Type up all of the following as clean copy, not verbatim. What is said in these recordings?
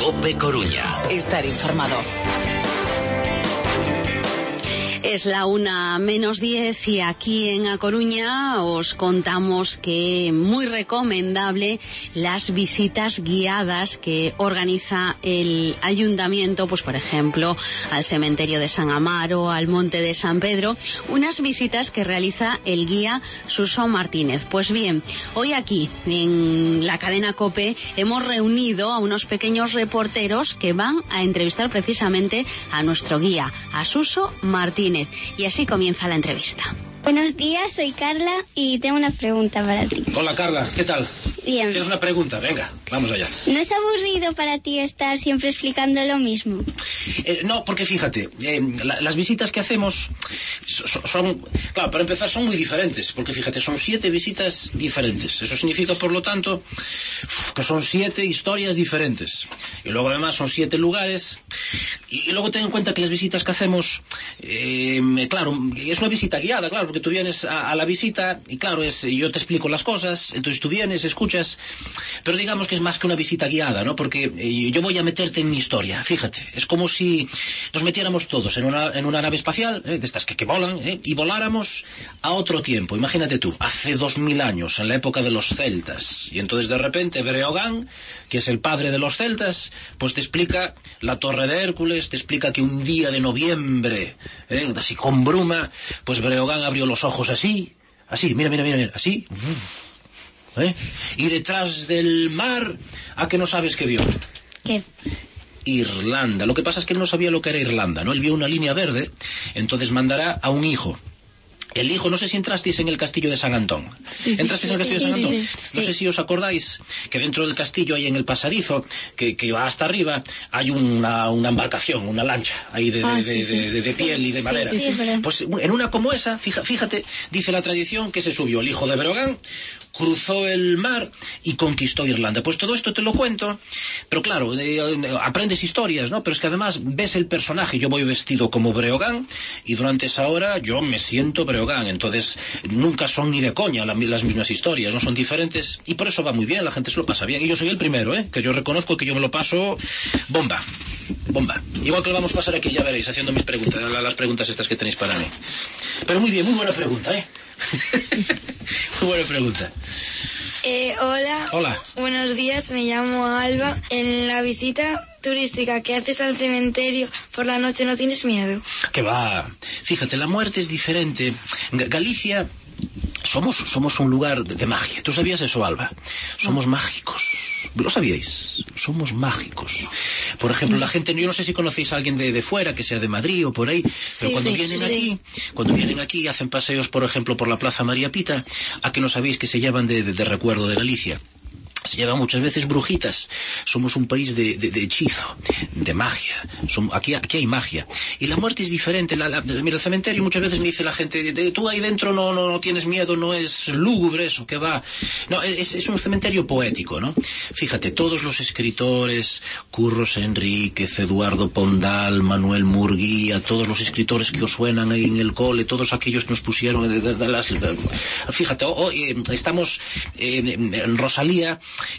COPE Coruña. Estar informado. Es la 1:10 y aquí en A Coruña os contamos que muy recomendable las visitas guiadas que organiza el ayuntamiento, pues por ejemplo al cementerio de San Amaro, al monte de San Pedro, unas visitas que realiza el guía Suso Martínez. Pues bien, hoy aquí en la cadena COPE hemos reunido a unos pequeños reporteros que van a entrevistar precisamente a nuestro guía, a Suso Martínez. Y así comienza la entrevista. Buenos días, soy Carla y tengo una pregunta para ti. Hola Carla, ¿qué tal? Bien. ¿Tienes una pregunta? Venga, vamos allá. ¿No es aburrido para ti estar siempre explicando lo mismo? No, porque fíjate, las visitas que hacemos son, claro, para empezar son muy diferentes, porque fíjate, son 7 visitas diferentes. Eso significa, por lo tanto, que son 7 historias diferentes. Y luego además son 7 lugares. Y luego ten en cuenta que las visitas que hacemos, claro, es una visita guiada, claro, porque tú vienes a la visita y claro, yo te explico las cosas, entonces tú vienes, escuchas, pero digamos que es más que una visita guiada, ¿no? Porque yo voy a meterte en mi historia, fíjate, es como si nos metiéramos todos en una nave espacial, de estas que volan, y voláramos a otro tiempo. Imagínate tú, hace 2000 años, en la época de los celtas, y entonces de repente Breogán, que es el padre de los celtas, pues te explica la Torre de Hércules, te explica que un día de noviembre, así con bruma, pues Breogán abrió los ojos así, mira, así, y detrás del mar, ¿a qué no sabes qué vio? ¿Qué? Irlanda. Lo que pasa es que él no sabía lo que era Irlanda, ¿no? Él vio una línea verde, entonces mandará a un hijo. El hijo, no sé si entrasteis en el castillo de San Antón. Sí, ¿Entrasteis en el castillo de San Antón? Sí. No sé si os acordáis que dentro del castillo, ahí en el pasadizo, que va hasta arriba, hay una embarcación, una lancha, ahí de piel y de madera. Sí, pues en una como esa, fíjate, dice la tradición que se subió el hijo de Breogán, cruzó el mar y conquistó Irlanda. Pues todo esto te lo cuento, pero claro, aprendes historias, ¿no? Pero es que además ves el personaje. Yo voy vestido como Breogán y durante esa hora yo me siento Breogán. Entonces nunca son ni de coña las mismas historias, no son diferentes y por eso va muy bien, la gente se lo pasa bien. Y yo soy el primero, que yo reconozco que yo me lo paso bomba. Igual que lo vamos a pasar aquí, ya veréis, haciendo mis preguntas, las preguntas estas que tenéis para mí. Pero muy bien, muy buena pregunta, Muy buena pregunta. Hola. Buenos días, me llamo Alba. En la visita turística que haces al cementerio por la noche, ¿no tienes miedo? Que va. Fíjate, la muerte es diferente. Galicia somos un lugar de magia. ¿Tú sabías eso, Alba? Somos mágicos. ¿Lo sabíais? Somos mágicos. Por ejemplo, la gente, yo no sé si conocéis a alguien de fuera, que sea de Madrid o por ahí, pero cuando vienen aquí, hacen paseos, por ejemplo, por la Plaza María Pita, a que no sabéis que se llevan de recuerdo de Galicia. Se llevan muchas veces brujitas. Somos un país de hechizo, de magia. Aquí hay magia. Y la muerte es diferente. Mira, el cementerio muchas veces me dice la gente, tú ahí dentro no tienes miedo, no es lúgubre eso, que va. No, es un cementerio poético, ¿no? Fíjate, todos los escritores, Curros Enríquez, Eduardo Pondal, Manuel Murguía, todos los escritores que os suenan ahí en el cole, todos aquellos que nos pusieron fíjate, hoy estamos en Rosalía.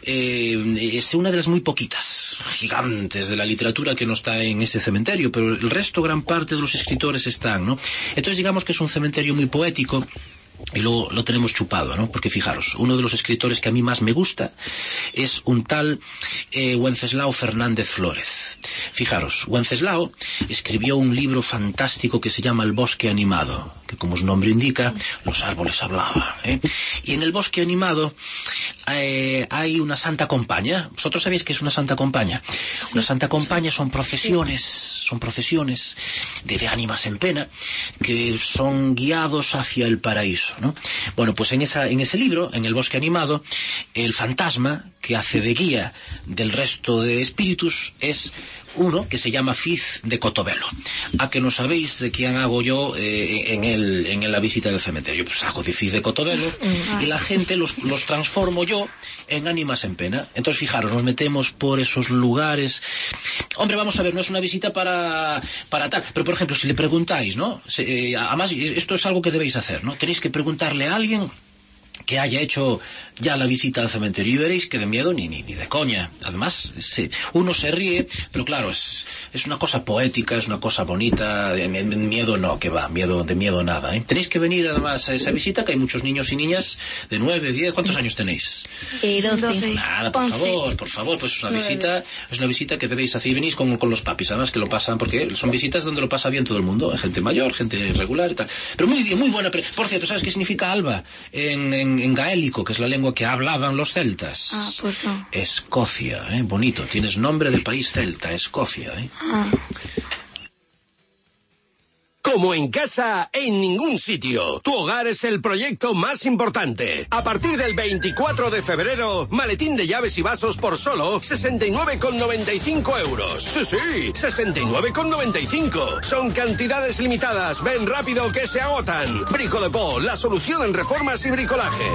Es una de las muy poquitas gigantes de la literatura que no está en ese cementerio, pero el resto, gran parte de los escritores están, ¿no? Entonces digamos que es un cementerio muy poético. Y luego lo tenemos chupado, ¿no? Porque fijaros, uno de los escritores que a mí más me gusta es un tal Wenceslao Fernández Flórez. Fijaros, Wenceslao escribió un libro fantástico que se llama El bosque animado, que como su nombre indica, los árboles hablaban, Y en el bosque animado hay una santa compañía. ¿Vosotros sabéis qué es una santa compañía? Una santa compañía son procesiones de ánimas en pena que son guiados hacia el paraíso, ¿no? Bueno, pues en ese libro, en el bosque animado, el fantasma que hace de guía del resto de espíritus es uno que se llama Fiz de Cotobelo. ¿A que no sabéis de quién hago yo en la visita del cementerio? Pues hago de Fiz de Cotobelo y la gente los transformo yo en ánimas en pena. Entonces fijaros, nos metemos por esos lugares. Hombre, vamos a ver, no es una visita para tal, pero por ejemplo, si le preguntáis, ¿no? Además, esto es algo que debéis hacer, ¿no? Tenéis que preguntarle a alguien que haya hecho ya la visita al cementerio y veréis que de miedo ni de coña. Además, uno se ríe, pero claro, es una cosa poética, es una cosa bonita. Miedo no, que va, de miedo nada, ¿eh? Tenéis que venir además a esa visita, que hay muchos niños y niñas de 9, 10, ¿cuántos años tenéis? 12. Nada, por favor, pues es una visita que debéis hacer, y venís con los papis, además que lo pasan, porque son visitas donde lo pasa bien todo el mundo, gente mayor, gente regular y tal. Pero muy buena. Por cierto, ¿sabes qué significa alba? En gaélico, que es la lengua que hablaban los celtas. Pues no. Escocia, bonito, tienes nombre de país celta, Escocia, Como en casa, en ningún sitio. Tu hogar es el proyecto más importante. A partir del 24 de febrero, maletín de llaves y vasos por solo 69,95 euros. Sí, 69,95. Son cantidades limitadas. Ven rápido que se agotan. Bricolepó, la solución en reformas y bricolaje.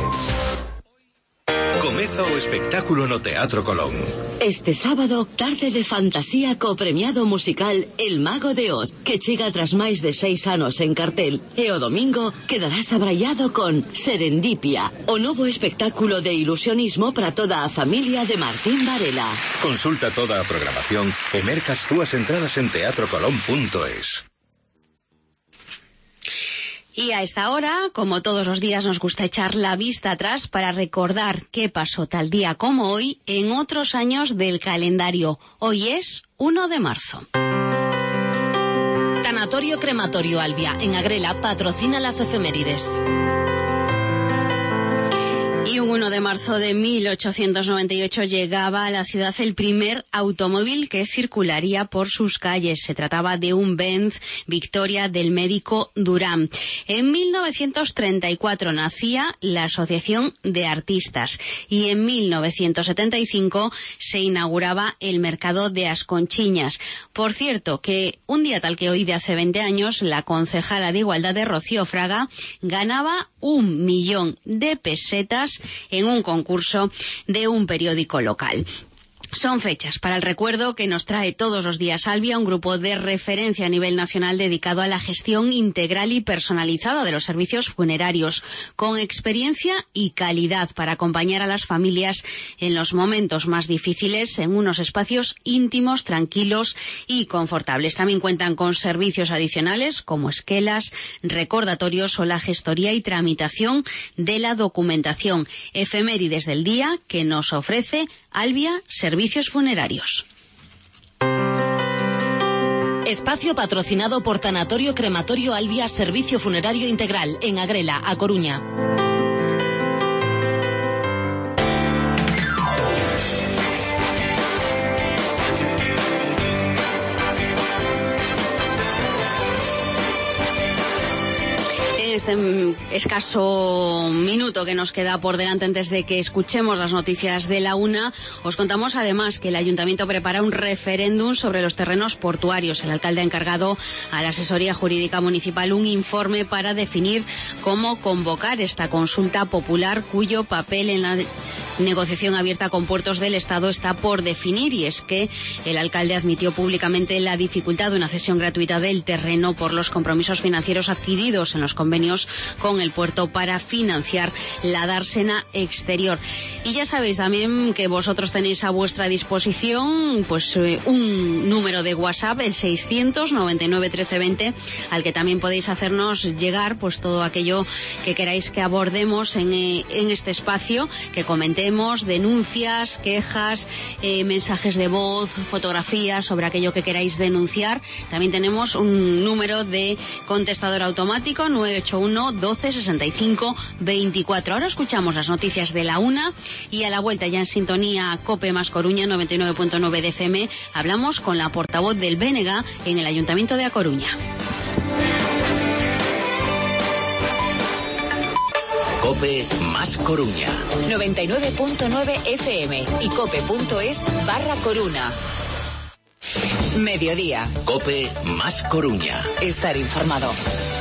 Comeza o espectáculo no Teatro Colón. Este sábado, tarde de fantasía co premiado musical El Mago de Oz, que chega tras máis de 6 anos en cartel. E o domingo quedarás abraiado con Serendipia, o novo espectáculo de ilusionismo para toda a familia de Martín Varela. Consulta toda a programación e merca as túas entradas en teatrocolón.es. Y a esta hora, como todos los días, nos gusta echar la vista atrás para recordar qué pasó tal día como hoy en otros años del calendario. Hoy es 1 de marzo. Tanatorio Crematorio Albia, en Agrela, patrocina las efemérides. Y un 1 de marzo de 1898 llegaba a la ciudad el primer automóvil que circularía por sus calles. Se trataba de un Benz Victoria del médico Durán. En 1934 nacía la Asociación de Artistas y en 1975 se inauguraba el mercado de Asconchiñas. Por cierto, que un día tal que hoy de hace 20 años, la concejala de Igualdad de Rocío Fraga ganaba 1 millón de pesetas en un concurso de un periódico local. Son fechas para el recuerdo que nos trae todos los días Albia, un grupo de referencia a nivel nacional dedicado a la gestión integral y personalizada de los servicios funerarios, con experiencia y calidad para acompañar a las familias en los momentos más difíciles en unos espacios íntimos, tranquilos y confortables. También cuentan con servicios adicionales como esquelas, recordatorios o la gestoría y tramitación de la documentación. Efemérides del día que nos ofrece Albia Servicios Funerarios. Espacio patrocinado por Tanatorio Crematorio Albia Servicio Funerario Integral, en Agrela, A Coruña. Este escaso minuto que nos queda por delante antes de que escuchemos las noticias de la 1, os contamos además que el Ayuntamiento prepara un referéndum sobre los terrenos portuarios. El alcalde ha encargado a la Asesoría Jurídica Municipal un informe para definir cómo convocar esta consulta popular, cuyo papel en la negociación abierta con Puertos del Estado está por definir, y es que el alcalde admitió públicamente la dificultad de una cesión gratuita del terreno por los compromisos financieros adquiridos en los convenios con el puerto para financiar la dársena exterior. Y ya sabéis también que vosotros tenéis a vuestra disposición pues un número de WhatsApp, el 699 1320, al que también podéis hacernos llegar pues todo aquello que queráis que abordemos en este espacio, que comentemos, denuncias, quejas, mensajes de voz, fotografías sobre aquello que queráis denunciar. También tenemos un número de contestador automático, 981 12 65 24. Ahora escuchamos las noticias de la 1 y a la vuelta, ya en sintonía COPE más Coruña 99.9 de FM, hablamos con la portavoz del BNG en el Ayuntamiento de A Coruña. COPE más Coruña 99.9 FM y cope.es/Coruña. Mediodía. COPE más Coruña. Estar informado.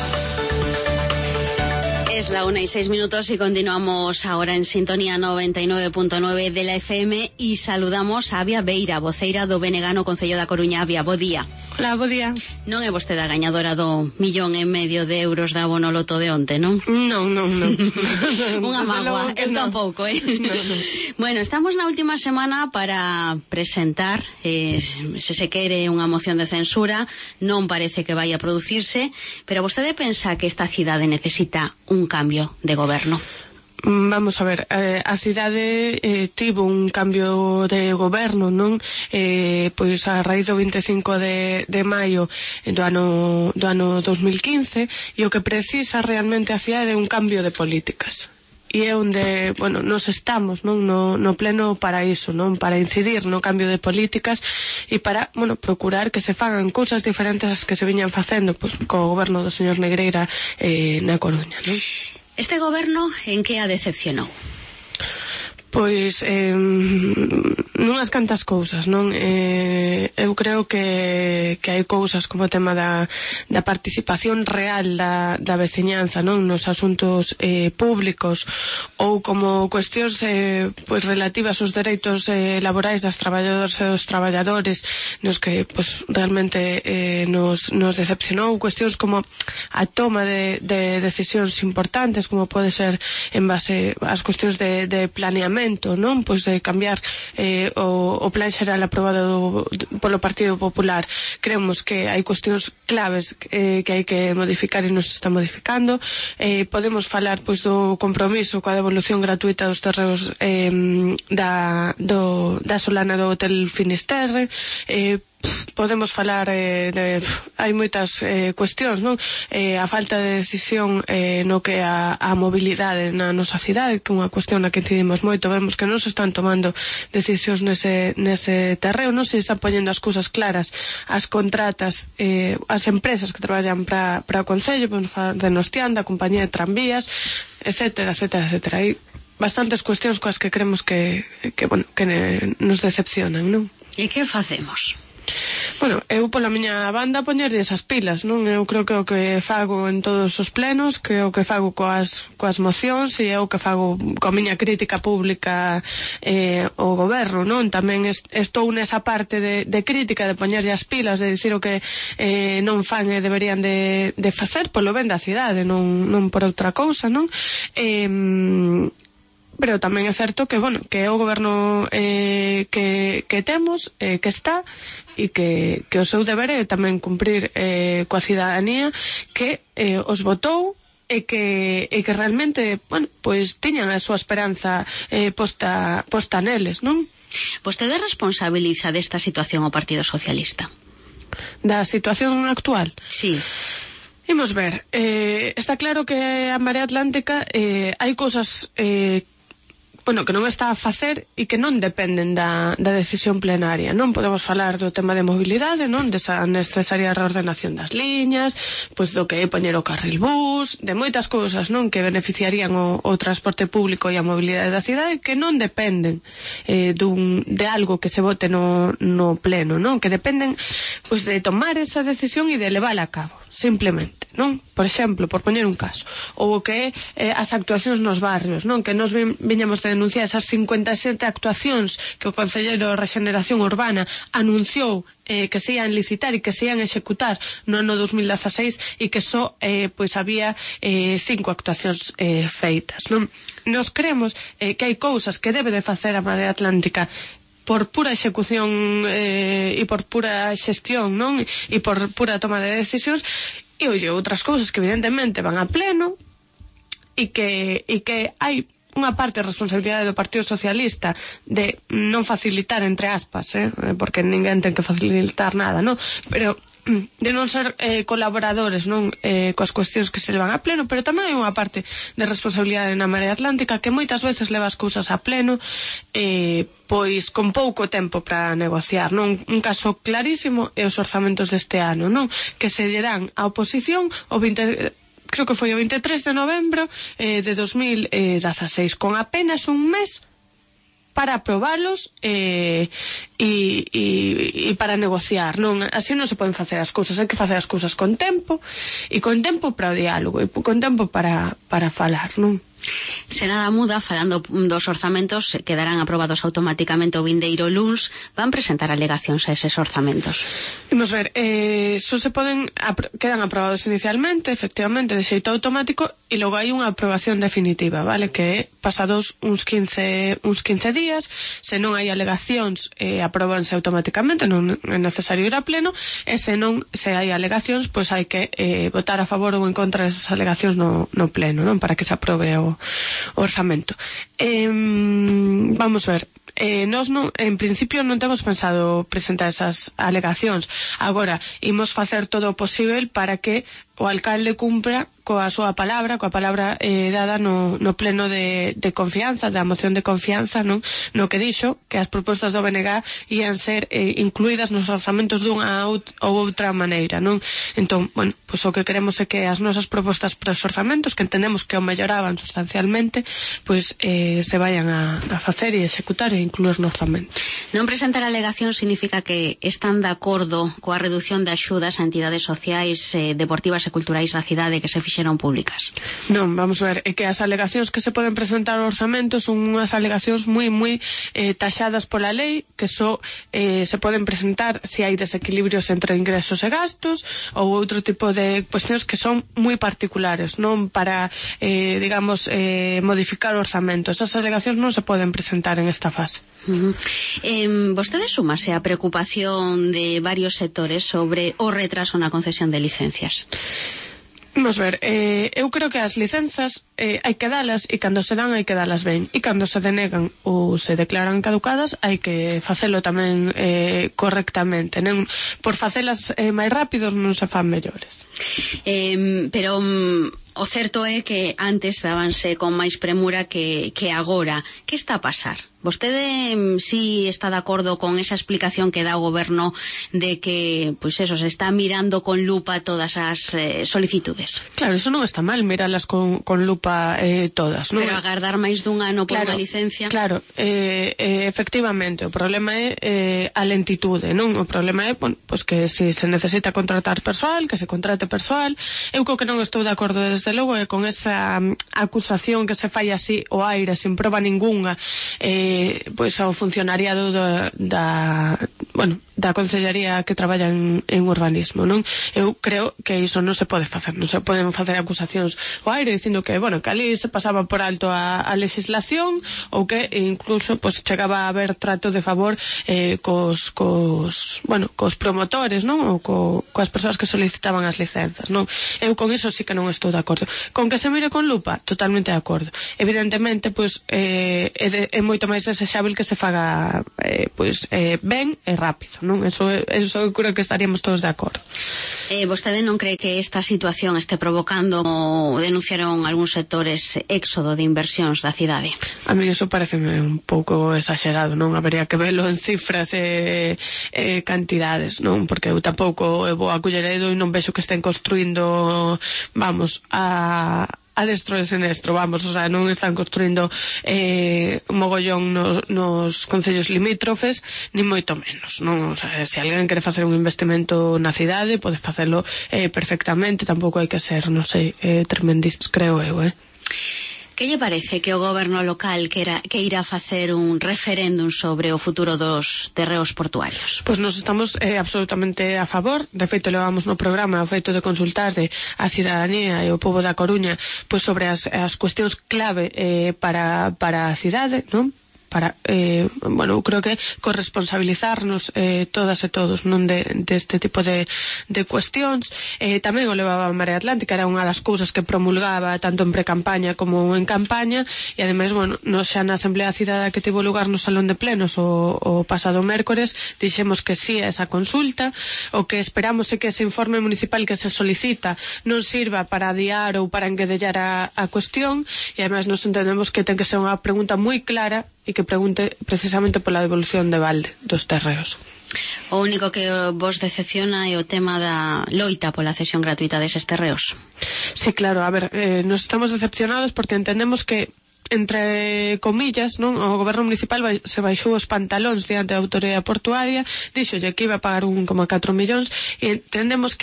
Es la 1:06 y continuamos ahora en sintonía 99.9 de la FM y saludamos a Avia Beira, voceira do BNG no Concello da Coruña. Avia, bo día. Hola, bo día. Non é vostede a gañadora do 1,5 millón de euros da Bonoloto de onte, non? Non. Unha mágoa, eu tampouco, No. Bueno, estamos na última semana para presentar, se se quere, unha moción de censura. Non parece que vai a producirse, pero vostede pensa que esta cidade necesita un cambio de goberno? Vamos a ver, a cidade tivo un cambio de goberno, non? Pois a raíz do 25 de maio do ano 2015, e o que precisa realmente a cidade é un cambio de políticas. E é onde, bueno, nos estamos, non, no pleno para iso, non, para incidir no cambio de políticas e para, bueno, procurar que se fagan cousas diferentes ás que se viñan facendo, pois, co goberno do señor Negreira na Coruña, non? Este goberno en que a decepcionou? Pois nunhas cantas cousas, non? Eu creo que hai cousas como o tema da participación real da veciñanza, non, nos asuntos públicos, ou como cuestións pois relativas aos dereitos laborais das traballadoras e dos traballadores, nos que pois realmente nos decepcionou, cuestións como a toma de decisións importantes, como pode ser en base ás cuestións de planeamento, non? Pois de cambiar o plan xeral aprobado polo Partido Popular. Creemos que hai cuestións claves que hai que modificar e nos está modificando. Podemos falar pois do compromiso coa devolución gratuita dos terreos da Solana do Hotel Finisterre. Podemos falar hai moitas cuestións, non? A falta de decisión no que a mobilidade na nosa cidade, que é unha cuestión na que incidimos moito. Vemos que non se están tomando decisións nese terreo, non se están poñendo as cousas claras, as contratas, as empresas que traballan para o Concello, podemos falar de Nostianda, a compañía de tranvías, etcétera. Hai bastantes cuestións coas que creemos que nos decepcionan, non? E que facemos? Bueno, eu pola miña banda poñerlle esas pilas, non? Eu creo que o que fago en todos os plenos, que o que fago coas mocións, e é o que fago coa miña crítica pública ao goberno, non? Tamén estou nesa parte de crítica, de poñerlle as pilas, de dicir o que non fan e deberían de facer polo ben da cidade, non por outra cousa, non? Pero tamén é certo que, bueno, que é o goberno que temos, que está, e que o seu deber é tamén cumprir coa cidadanía que os votou e que realmente, bueno, pois tiñan a súa esperanza posta neles, non? Vostede responsabiliza desta situación o Partido Socialista? Da situación actual? Sí. Imos ver, está claro que a Marea Atlántica hai cousas que non está a facer e que non dependen da decisión plenaria, non? Podemos falar do tema de mobilidade, non? Desa necesaria reordenación das liñas, pois do que é poñer o carril bus, de moitas cousas, non? Que beneficiarían o transporte público e a mobilidade da cidade, que non dependen de algo que se vote no pleno, non? Que dependen pois de tomar esa decisión e de levála a cabo, simplemente, non? Por exemplo, por poñer un caso, ou o que é as actuacións nos barrios, non? Que nos viñamos de denunciar esas 57 actuacións que o Concelleiro de Rexeneración Urbana anunciou que se ian licitar e que se ian executar no ano 2016 e que só pois había 5 actuacións feitas, non? Nos creemos que hai cousas que debe de facer a Marea Atlántica por pura execución e por pura xestión, non? E por pura toma de decisións, e outras cousas que evidentemente van a pleno e que hai unha parte de responsabilidade do Partido Socialista de non facilitar, entre aspas, porque ninguén ten que facilitar nada, non? Pero de non ser colaboradores, non? Coas cuestións que se levan a pleno, pero tamén hai unha parte de responsabilidade na Marea Atlántica que moitas veces leva as cousas a pleno pois con pouco tempo para negociar, non? Un caso clarísimo é os orzamentos deste ano, non? Que se lle dan á oposición creo que foi o 23 de novembro de 2016, con apenas un mes para aprobalos e para negociar, non? Así non se poden facer as cousas, hai que facer as cousas con tempo, e con tempo para o diálogo, e con tempo para falar, non? Se nada muda, falando dos orzamentos, quedarán aprobados automáticamente o vindeiro luns. Van presentar alegacións a eses orzamentos? Imos ver, quedan aprobados inicialmente, efectivamente, de xeito automático, e logo hai unha aprobación definitiva, vale? Que pasados uns 15 días, se non hai alegacións, apróbanse automáticamente, non é necesario ir a pleno, e se hai alegacións, pois hai que votar a favor ou en contra desas alegacións no pleno, non? Para que se aprobe o orzamento. Vamos ver, nós en principio non temos pensado presentar esas alegacións. Agora, imos facer todo o posible para que o alcalde cumpra coa súa palabra, dada no pleno de confianza, da moción de confianza, non? No que dixo que as propostas do BNG ian ser incluídas nos orzamentos dunha ou outra maneira, non? Entón, bueno, pois o que queremos é que as nosas propostas para os orzamentos, que entendemos que o melloraban sustancialmente, pois se vayan a facer e executar e incluir no orzamento. Non presentar alegación significa que están de acordo coa reducción de axudas a entidades sociais, deportivas e culturais da cidade que se fixeron públicas? Non, vamos ver, é que as alegacións que se poden presentar ao orzamento son unhas alegacións moi taxadas pola lei, que só se poden presentar se hai desequilibrios entre ingresos e gastos ou outro tipo de cuestións que son moi particulares, non para, modificar o orzamento. Esas alegacións non se poden presentar en esta fase. Vostede súmase a preocupación de varios sectores sobre o retraso na concesión de licencias? Vamos ver, eu creo que as licenzas hai que dalas, e cando se dan hai que dalas ben, e cando se denegan ou se declaran caducadas hai que facelo tamén correctamente, non? Por facelas máis rápidos non se fan mellores. Pero o certo é que antes dábanse con máis premura que agora. Que está a pasar? Vostede si está de acordo con esa explicación que dá o goberno de que, pois eso, se está mirando con lupa todas as solicitudes? Claro, eso non está mal, miralas con lupa todas, non? Pero agardar máis dun ano por unha licencia? Claro, efectivamente, o problema é a lentitude, non? O problema é, pois que se necesita contratar persoal, que se contrate persoal. Eu co que non estou de acordo desde logo é con esa acusación que se fai así ao aire, sin proba ningunha, pois ao funcionariado da Consellería que traballa en urbanismo, non? Eu creo que iso non se pode facer, non se poden facer acusacións ao aire dicindo que, que ali se pasaba por alto a legislación ou que incluso pois chegaba a haber trato de favor cos promotores, non? Ou coas persoas que solicitaban as licenzas, non? Eu con iso sí que non estou de acordo. Con que se mire con lupa, totalmente de acordo. Evidentemente, pois é moito máis desexável que se faga ben e rápido, non? Eso creo que estaríamos todos de acordo. Vostede non cree que esta situación este provocando, como denunciaron algúns sectores, éxodo de inversións da cidade? A mí eso pareceme un pouco exagerado, non? Habería que velo en cifras e cantidades, non? Porque eu tampouco vou a Culleredo e non vexo que estén construindo, a destro e sinestro, o sea, non están construindo mogollón nos concellos limítrofes, ni moito menos, non? O sea, se alguén quere facer un investimento na cidade, pode facelo perfectamente, tampouco hai que ser, non sei, tremendistas, creo eu, Que lle parece que o goberno local que irá facer un referéndum sobre o futuro dos terreos portuarios? Pois nos estamos absolutamente a favor. De feito, levamos no programa o feito de consultar a cidadanía e o pobo da Coruña pois sobre as cuestións clave para a cidade, non? Para, creo que corresponsabilizarnos todas e todos, non deste tipo de cuestións. Tamén o levaba a Marea Atlántica, era unha das cousas que promulgaba tanto en pre-campaña como en campaña, e ademais, nos xa na Asamblea Cidadá que tivo lugar no Salón de Plenos o pasado mércores, dixemos que sí a esa consulta. O que esperamos é que ese informe municipal que se solicita non sirva para adiar ou para enguedellar a cuestión, e ademais nos entendemos que ten que ser unha pregunta moi clara e que pregunte precisamente pola devolución de balde dos terreos. O único que vos decepciona é o tema da loita pola cesión gratuita deses terreos? Sí, claro, a ver, nos estamos decepcionados porque entendemos que, entre comillas, non, o goberno municipal se baixou os pantalóns diante da autoridade portuaria, díxolle que iba a pagar 1,4 millóns, e entendemos que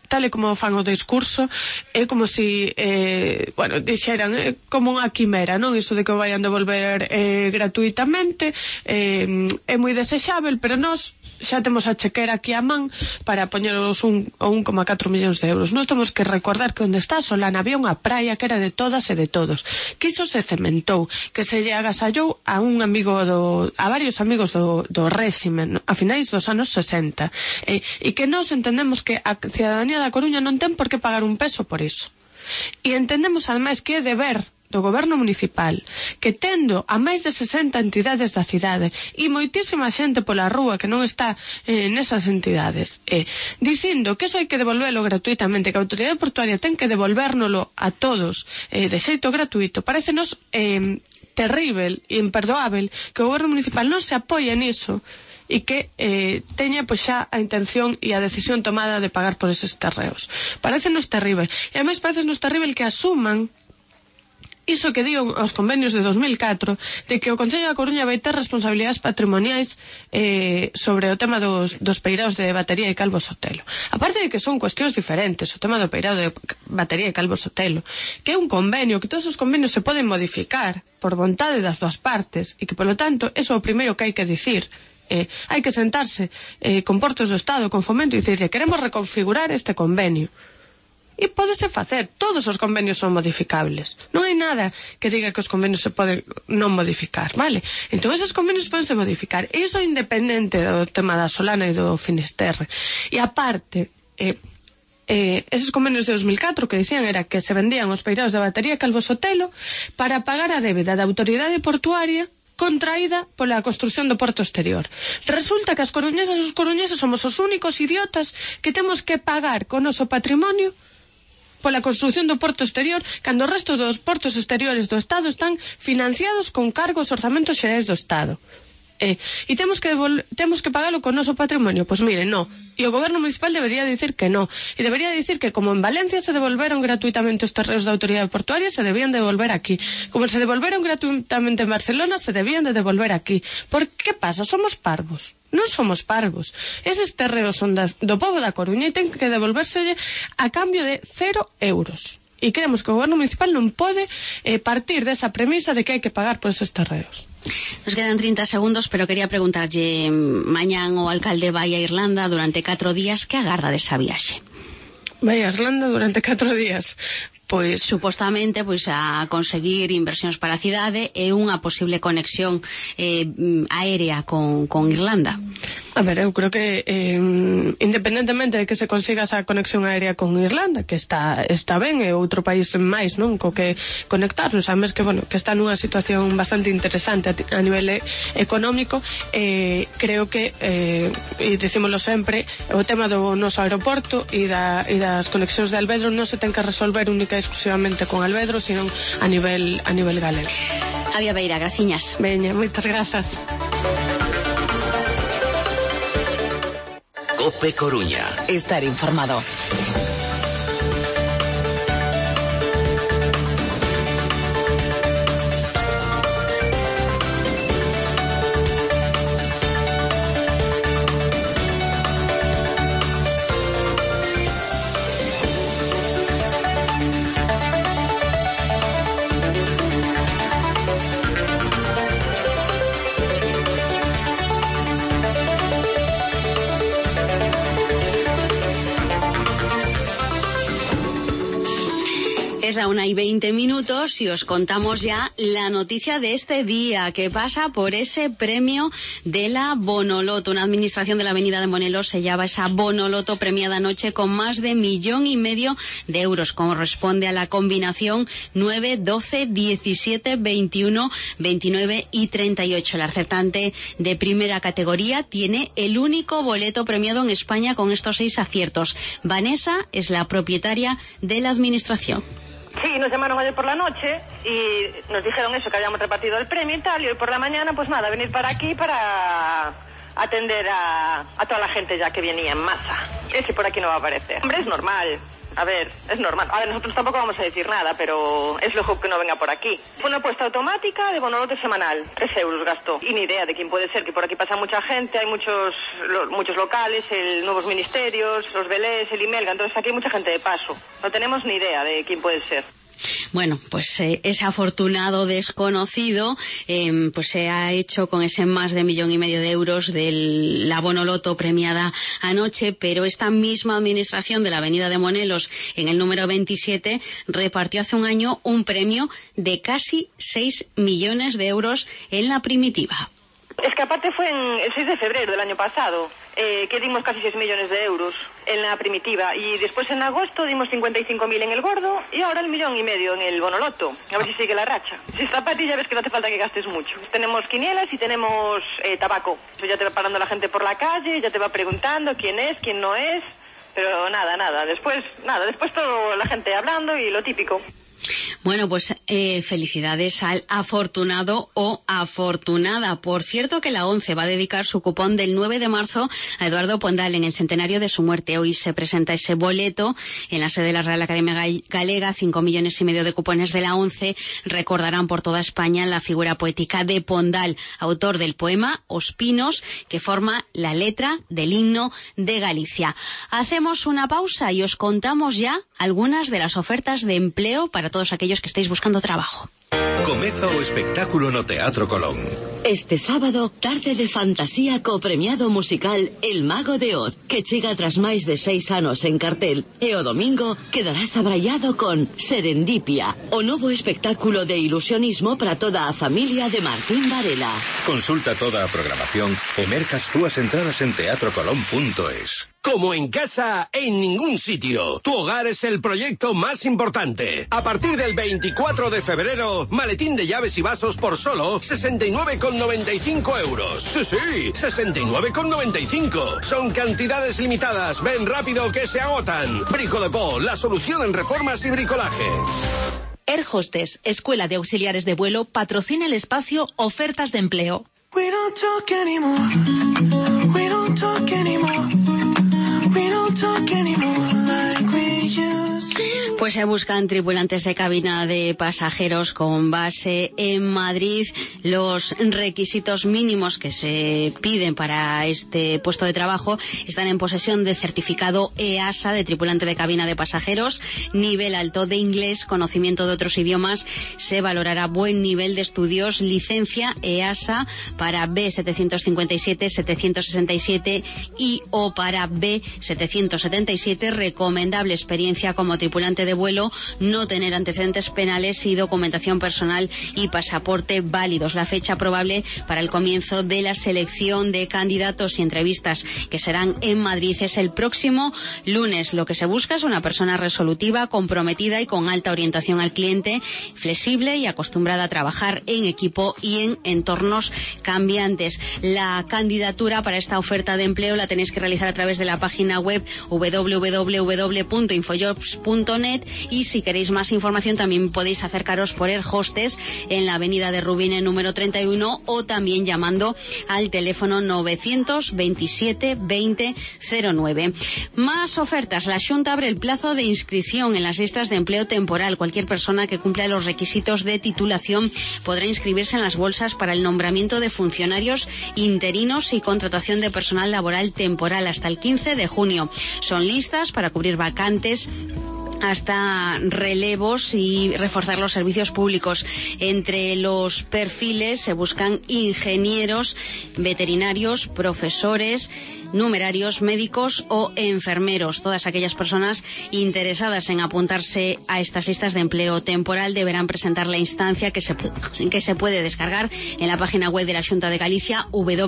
tal e como fan o discurso, é como si dixeran, como unha quimera, non? Iso de que o vayan devolver gratuitamente, é moi desexável, pero nós xa temos a chequera aquí a man para poñeros 1,4 millóns de euros. Nós temos que recordar que onde está Solana había unha praia que era de todas e de todos, que iso se cementou, que se lle agasallou a varios amigos do réxime a finais dos anos 60, e que nós entendemos que a cidadanía da Coruña non ten por que pagar un peso por iso, e entendemos ademais que é deber do goberno municipal, que tendo a máis de 60 entidades da cidade e moitísima xente pola rúa que non está nesas entidades, dicindo que eso hai que devolverlo gratuitamente, que a autoridade portuaria ten que devolvérnolo a todos de xeito gratuito, parecenos terrible e imperdoável que o goberno municipal non se apoie niso e que teña xa a intención e a decisión tomada de pagar por eses terreos. Parécenos terrible, e ademais parécenos terrible que asuman iso que digo aos convenios de 2004, de que o Concello da Coruña vai ter responsabilidades patrimoniais sobre o tema dos peirados de Batería e Calvo Sotelo. Aparte de que son cuestións diferentes, o tema do peirado de Batería e Calvo Sotelo, que é un convenio, que todos os convenios se poden modificar por vontade das dúas partes, e que, polo tanto, eso é o primeiro que hai que dicir. Hai que sentarse con Portos do Estado, con Fomento, e dicirle, queremos reconfigurar este convenio. E pódese facer, todos os convenios son modificables, non hai nada que diga que os convenios se poden non modificar, vale? Entón esos convenios podense modificar, e iso é independente do tema da Solana e do Finisterre. E aparte, esos convenios de 2004 que dicían era que se vendían os peirados de Batería e Calvo Sotelo para pagar a débeda da autoridade portuaria contraída pola construción do porto exterior. Resulta que as coruñesas e os coruñeses somos os únicos idiotas que temos que pagar con o noso patrimonio pola construción do porto exterior, cando o resto dos portos exteriores do Estado están financiados con cargos orzamentos xerais do Estado. E temos que pagalo con o noso patrimonio? Pois mire, non. E o goberno municipal debería dicir que non. E debería dicir que como en Valencia se devolveron gratuitamente os terreos da autoridade portuaria, se debían devolver aquí. Como se devolveron gratuitamente en Barcelona, se debían de devolver aquí. Por que pasa? Somos parvos. Non somos parvos. Eses terreos son do pobo da Coruña e ten que devolvérselle a cambio de 0 euros. E creemos que o goberno municipal non pode partir desa premisa de que hai que pagar por eses terreos. Nos quedan 30 segundos, pero quería preguntarlle, mañán o alcalde vai a Irlanda durante 4 días, que agarda desa viaxe? Vai a Irlanda durante 4 días? Pois supostamente a conseguir inversións para a cidade e unha posible conexión aérea con Irlanda. A ver, eu creo que independentemente de que se consiga esa conexión aérea con Irlanda, que está ben, é outro país máis, non, co que conectarnos, además que, que está nunha situación bastante interesante a nivel económico, creo que, e dicímolo sempre, o tema do noso aeroporto e das conexións de Alvedro non se ten que resolver única e exclusivamente con Alvedro, sino a nivel galego. Avia Beira, graciñas. Veña, moitas grazas. COPE Coruña. Estar informado. Es la 1:20 y os contamos ya la noticia de este día, que pasa por ese premio de la Bonoloto. Una administración de la Avenida de Monelos sellaba esa Bonoloto premiada anoche con más de 1,5 millones de euros. Corresponde a la combinación 9, 12, 17, 21, 29 y 38. El acertante de primera categoría tiene el único boleto premiado en España con estos 6 aciertos. Vanessa es la propietaria de la administración. Sí, nos llamaron ayer por la noche y nos dijeron eso, que habíamos repartido el premio y tal, y hoy por la mañana, pues nada, venir para aquí para atender a toda la gente ya que venía en masa. Ese por aquí no va a aparecer. Hombre, es normal. A ver, es normal. A ver, nosotros tampoco vamos a decir nada, pero es lógico que no venga por aquí. Fue una apuesta automática de bonoloto semanal. 3 euros gastó. Y ni idea de quién puede ser, que por aquí pasa mucha gente, hay muchos locales, nuevos ministerios, los Belés, el Imelga, entonces aquí hay mucha gente de paso. No tenemos ni idea de quién puede ser. Bueno, pues ese afortunado desconocido pues se ha hecho con ese más de 1,5 millones de euros de la Bonoloto premiada anoche, pero esta misma administración de la Avenida de Monelos, en el número 27, repartió hace un año un premio de casi 6 millones de euros en la primitiva. Es que aparte fue el 6 de febrero del año pasado, que dimos casi 6 millones de euros en la primitiva, y después en agosto dimos 55.000 en el gordo y ahora 1,5 millones en el bonoloto. A ver si sigue la racha. Si está para ti ya ves que no hace falta que gastes mucho. Tenemos quinielas y tenemos tabaco. Ya te va parando la gente por la calle, ya te va preguntando quién es, quién no es, pero nada. Después todo la gente hablando y lo típico. Bueno, pues felicidades al afortunado o afortunada. Por cierto que la ONCE va a dedicar su cupón del 9 de marzo a Eduardo Pondal en el centenario de su muerte. Hoy se presenta ese boleto en la sede de la Real Academia Galega. 5,5 millones de cupones de la ONCE recordarán por toda España la figura poética de Pondal, autor del poema Os Pinos, que forma la letra del himno de Galicia. Hacemos una pausa y os contamos ya algunas de las ofertas de empleo para todos aquellos que estéis buscando trabajo. Comeza o espectáculo no Teatro Colón. Este sábado, tarde de fantasía co premiado musical El Mago de Oz, que chega tras máis de 6 anos en cartel, e o domingo quedarás abraiado con Serendipia, o novo espectáculo de ilusionismo para toda a familia de Martín Varela. Consulta toda a programación e merca as túas entradas en teatrocolón.es. Como en casa, en ningún sitio. Tu hogar es el proyecto más importante. A partir del 24 de febrero, maletín de llaves y vasos por solo 69,95 euros. Sí, 69,95. Son cantidades limitadas. Ven rápido que se agotan. Bricolepó, la solución en reformas y bricolaje. Air Hostess, Escuela de Auxiliares de Vuelo, patrocina el espacio Ofertas de Empleo. We don't talk anymore. We don't talk anymore. We don't talk anymore like we used to. Pues se buscan tripulantes de cabina de pasajeros con base en Madrid. Los requisitos mínimos que se piden para este puesto de trabajo están en posesión de certificado EASA de tripulante de cabina de pasajeros, nivel alto de inglés, conocimiento de otros idiomas, se valorará buen nivel de estudios, licencia EASA para B757, 767 y o para B777, recomendable experiencia como tripulante de vuelo, no tener antecedentes penales y documentación personal y pasaporte válidos. La fecha probable para el comienzo de la selección de candidatos y entrevistas, que serán en Madrid, es el próximo lunes. Lo que se busca es una persona resolutiva, comprometida y con alta orientación al cliente, flexible y acostumbrada a trabajar en equipo y en entornos cambiantes. La candidatura para esta oferta de empleo la tenéis que realizar a través de la página web www.infojobs.net, y si queréis más información también podéis acercaros por Air Hostess en la avenida de Rubine número 31 o también llamando al teléfono 927 20 09. Más ofertas. La Xunta abre el plazo de inscripción en las listas de empleo temporal. Cualquier persona que cumpla los requisitos de titulación podrá inscribirse en las bolsas para el nombramiento de funcionarios interinos y contratación de personal laboral temporal hasta el 15 de junio. Son listas para cubrir vacantes hasta relevos y reforzar los servicios públicos. Entre los perfiles se buscan ingenieros, veterinarios, profesores, numerarios, médicos o enfermeros. Todas aquellas personas interesadas en apuntarse a estas listas de empleo temporal deberán presentar la instancia que se puede descargar en la página web de la Xunta de Galicia,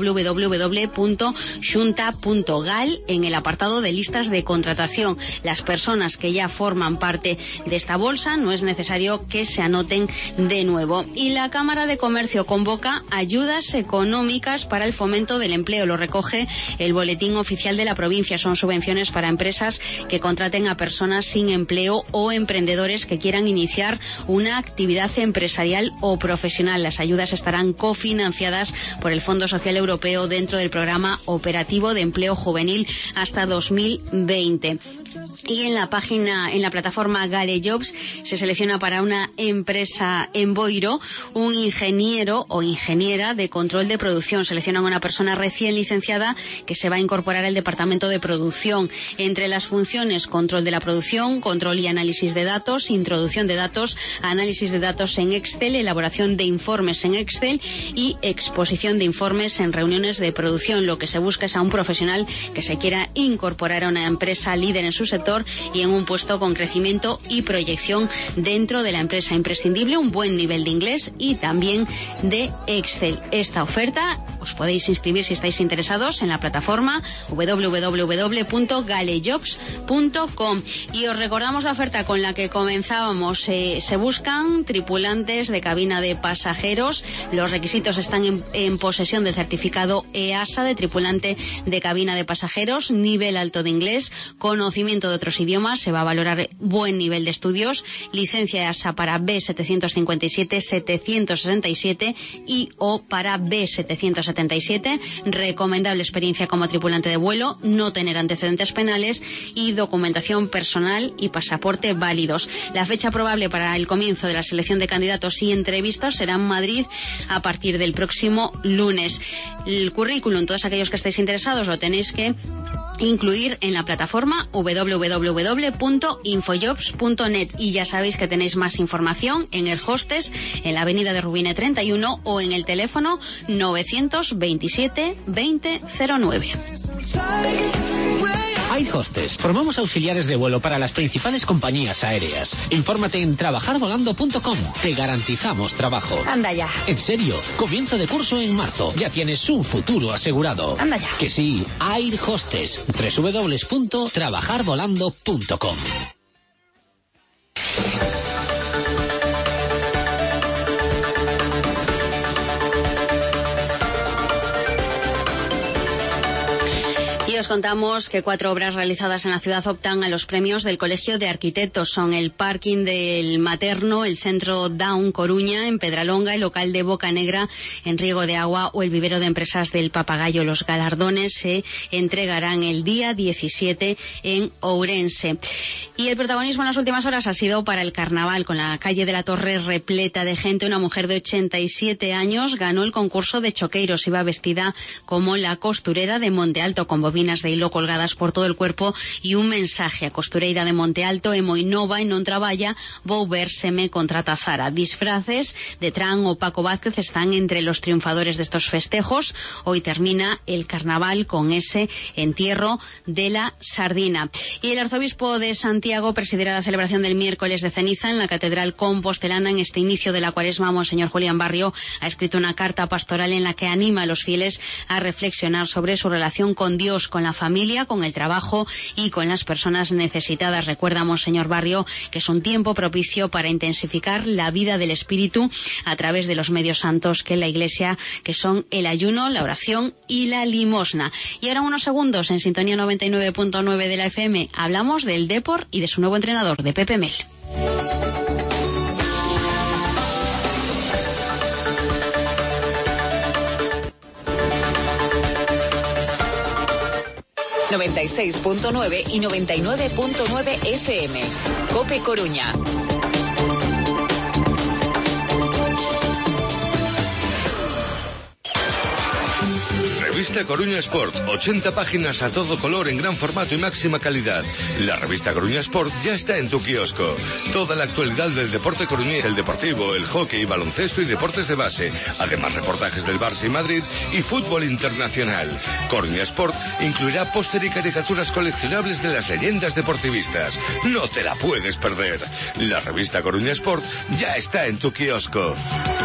www.xunta.gal, en el apartado de listas de contratación. Las personas que ya forman parte de esta bolsa no es necesario que se anoten de nuevo. Y la Cámara de Comercio convoca ayudas económicas para el fomento del empleo. Lo recoge el boletín Boletín Oficial de la Provincia. Son subvenciones para empresas que contraten a personas sin empleo o emprendedores que quieran iniciar una actividad empresarial o profesional. Las ayudas estarán cofinanciadas por el Fondo Social Europeo dentro del Programa Operativo de Empleo Juvenil hasta 2020. Y en la plataforma Gale Jobs se selecciona para una empresa en Boiro un ingeniero o ingeniera de control de producción. Seleccionan a una persona recién licenciada que se va a incorporar al departamento de producción. Entre las funciones, control de la producción, control y análisis de datos, introducción de datos, análisis de datos en Excel, elaboración de informes en Excel y exposición de informes en reuniones de producción. Lo que se busca es a un profesional que se quiera incorporar a una empresa líder en su sector y en un puesto con crecimiento y proyección dentro de la empresa. Imprescindible un buen nivel de inglés y también de Excel. Esta oferta os podéis inscribir si estáis interesados en la plataforma www.galejobs.com. Y os recordamos la oferta con la que comenzábamos. Se buscan tripulantes de cabina de pasajeros. Los requisitos están en posesión del certificado EASA de tripulante de cabina de pasajeros, nivel alto de inglés, conocimiento de otros idiomas. Se va a valorar buen nivel de estudios, licencia EASA para B757, 767 y o para B777, recomendable experiencia como tripulante de vuelo, no tener antecedentes penales y documentación personal y pasaporte válidos. La fecha probable para el comienzo de la selección de candidatos y entrevistas será en Madrid a partir del próximo lunes. El currículum, todos aquellos que estéis interesados, lo tenéis que incluir en la plataforma www.infojobs.net. Y ya sabéis que tenéis más información en el Hostes, en la avenida de Rubine 31 o en el teléfono 927 2009. iHostess. Formamos auxiliares de vuelo para las principales compañías aéreas. Infórmate en trabajarvolando.com. Te garantizamos trabajo. Anda ya. En serio, comienzo de curso en marzo. Ya tienes un futuro asegurado. Anda ya. Que sí, iHostess. www.trabajarvolando.com. Y os contamos que 4 obras realizadas en la ciudad optan a los premios del Colegio de Arquitectos. Son el parking del Materno, el centro Down Coruña en Pedralonga, el local de Boca Negra en Riego de Agua o el vivero de empresas del Papagayo. Los galardones se entregarán el día 17 en Ourense. Y el protagonismo en las últimas horas ha sido para el carnaval, con la calle de la Torre repleta de gente. Una mujer de 87 años ganó el concurso de choqueiros. Iba vestida como la costurera de Monte Alto, con bobinas de hilo colgadas por todo el cuerpo y un mensaje: a costureira de Monte Alto e moi nova e non traballa, vou vérseme contratazar. Disfraces de Tran o Paco Vázquez están entre los triunfadores de estos festejos. Hoy termina el carnaval con ese entierro de la sardina. Y el arzobispo de Santiago presidirá la celebración del miércoles de ceniza en la Catedral Compostelana. En este inicio de la Cuaresma, Monseñor Julián Barrio ha escrito una carta pastoral en la que anima a los fieles a reflexionar sobre su relación con Dios, con la familia, con el trabajo y con las personas necesitadas. Recuerda Monseñor Barrio que es un tiempo propicio para intensificar la vida del espíritu a través de los medios santos que la Iglesia, que son el ayuno, la oración y la limosna. Y ahora, unos segundos, en sintonía 99.9 de la FM, hablamos del Depor y de su nuevo entrenador, de Pepe Mel. ...96.9 y 99.9 FM. COPE Coruña. Revista Coruña Sport, 80 páginas a todo color en gran formato y máxima calidad. La revista Coruña Sport ya está en tu kiosco. Toda la actualidad del deporte coruñés, el deportivo, el hockey, baloncesto y deportes de base. Además, reportajes del Barça y Madrid y fútbol internacional. Coruña Sport incluirá póster y caricaturas coleccionables de las leyendas deportivistas. No te la puedes perder. La revista Coruña Sport ya está en tu kiosco.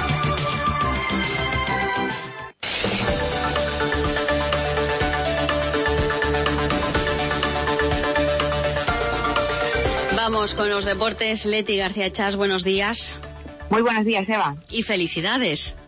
Vamos con los deportes. Leti García Chas, buenos días. Muy buenos días, Eva. Y felicidades.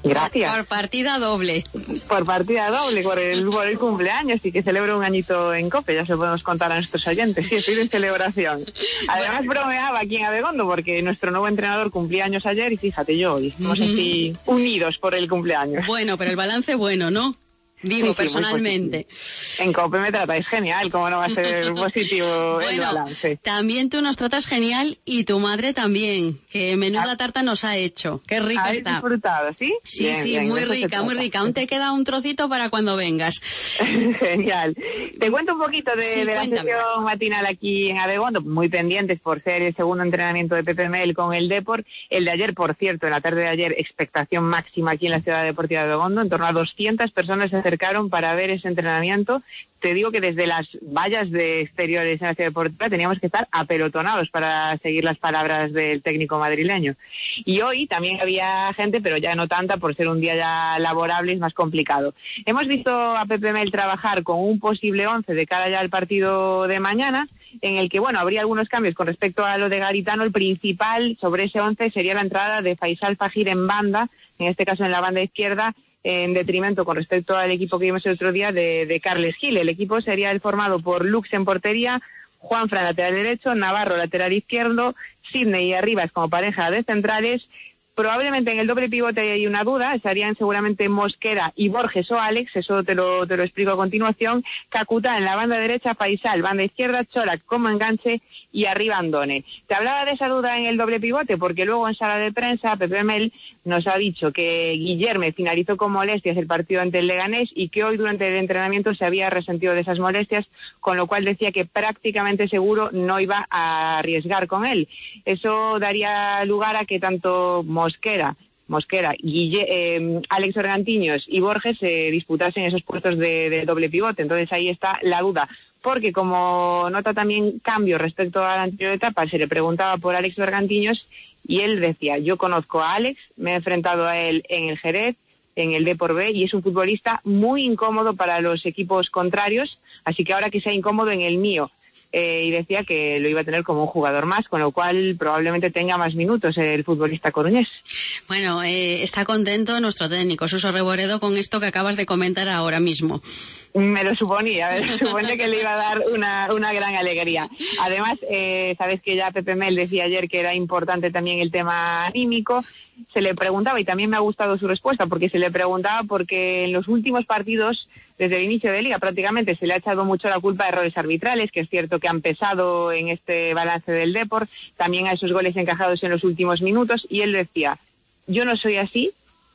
Gracias. Por partida doble. Por partida doble, por el cumpleaños, y que celebro un añito en COPE, ya se lo podemos contar a nuestros oyentes. Sí, estoy de celebración. Además bromeaba aquí en Abegondo porque nuestro nuevo entrenador cumplía años ayer y fíjate, yo hoy estamos así unidos por el cumpleaños. Bueno, pero el balance bueno, ¿no? Digo, sí, personalmente. En COPE me tratáis genial, ¿cómo no va a ser positivo el balance? También tú nos tratas genial y tu madre también, que menuda tarta nos ha hecho. Qué rica está. ¿Has disfrutado, sí? Sí, bien, sí, bien, muy rica, muy rica. Aún te queda un trocito para cuando vengas. Genial. Te cuento un poquito de la sesión matinal aquí en Abegondo, muy pendientes por ser el segundo entrenamiento de Pepe Mel con el Depor. El de ayer, por cierto, en la tarde de ayer, expectación máxima aquí en la ciudad deportiva de Abegondo, en torno a 200 personas se acercaron para ver ese entrenamiento. Te digo que desde las vallas de exteriores en la ciudad deportiva teníamos que estar apelotonados para seguir las palabras del técnico madrileño. Y hoy también había gente, pero ya no tanta, por ser un día ya laborable es más complicado. Hemos visto a Pepe Mel trabajar con un posible 11 de cara ya al partido de mañana, en el que, bueno, habría algunos cambios con respecto a lo de Garitano. El principal sobre ese 11 sería la entrada de Faisal Fajir en banda, en este caso en la banda izquierda, en detrimento con respecto al equipo que vimos el otro día de Carles Gil. El equipo sería el formado por Lux en portería, Juanfran lateral derecho, Navarro lateral izquierdo, Sidney y Arribas como pareja de centrales. Probablemente en el doble pivote hay una duda, estarían seguramente Mosquera y Borges o Alex, eso te lo explico a continuación. Kakuta en la banda derecha, Faisal, banda izquierda, Chorak como enganche y arriba Andone. Te hablaba de esa duda en el doble pivote porque luego en sala de prensa Pepe Mel nos ha dicho que Guillerme finalizó con molestias el partido ante el Leganés y que hoy durante el entrenamiento se había resentido de esas molestias, con lo cual decía que prácticamente seguro no iba a arriesgar con él. Eso daría lugar a que tanto Mosquera, Alex Organtiños y Borges se disputasen esos puestos de doble pivote. Entonces ahí está la duda, porque como nota también cambio respecto a la anterior etapa, se le preguntaba por Alex Organtiños y él decía: yo conozco a Alex, me he enfrentado a él en el Jerez, en el Depor B, y es un futbolista muy incómodo para los equipos contrarios, así que ahora que sea incómodo en el mío. Y decía que lo iba a tener como un jugador más, con lo cual probablemente tenga más minutos el futbolista coruñés. Bueno, está contento nuestro técnico, Suso Reboredo, con esto que acabas de comentar ahora mismo. Me lo suponía, que le iba a dar una gran alegría. Además, sabes que ya Pepe Mel decía ayer que era importante también el tema anímico. Se le preguntaba, y también me ha gustado su respuesta, porque se le preguntaba porque en los últimos partidos, desde el inicio de Liga prácticamente, se le ha echado mucho la culpa de errores arbitrales, que es cierto que han pesado en este balance del Depor, también a esos goles encajados en los últimos minutos, y él decía: yo no soy así.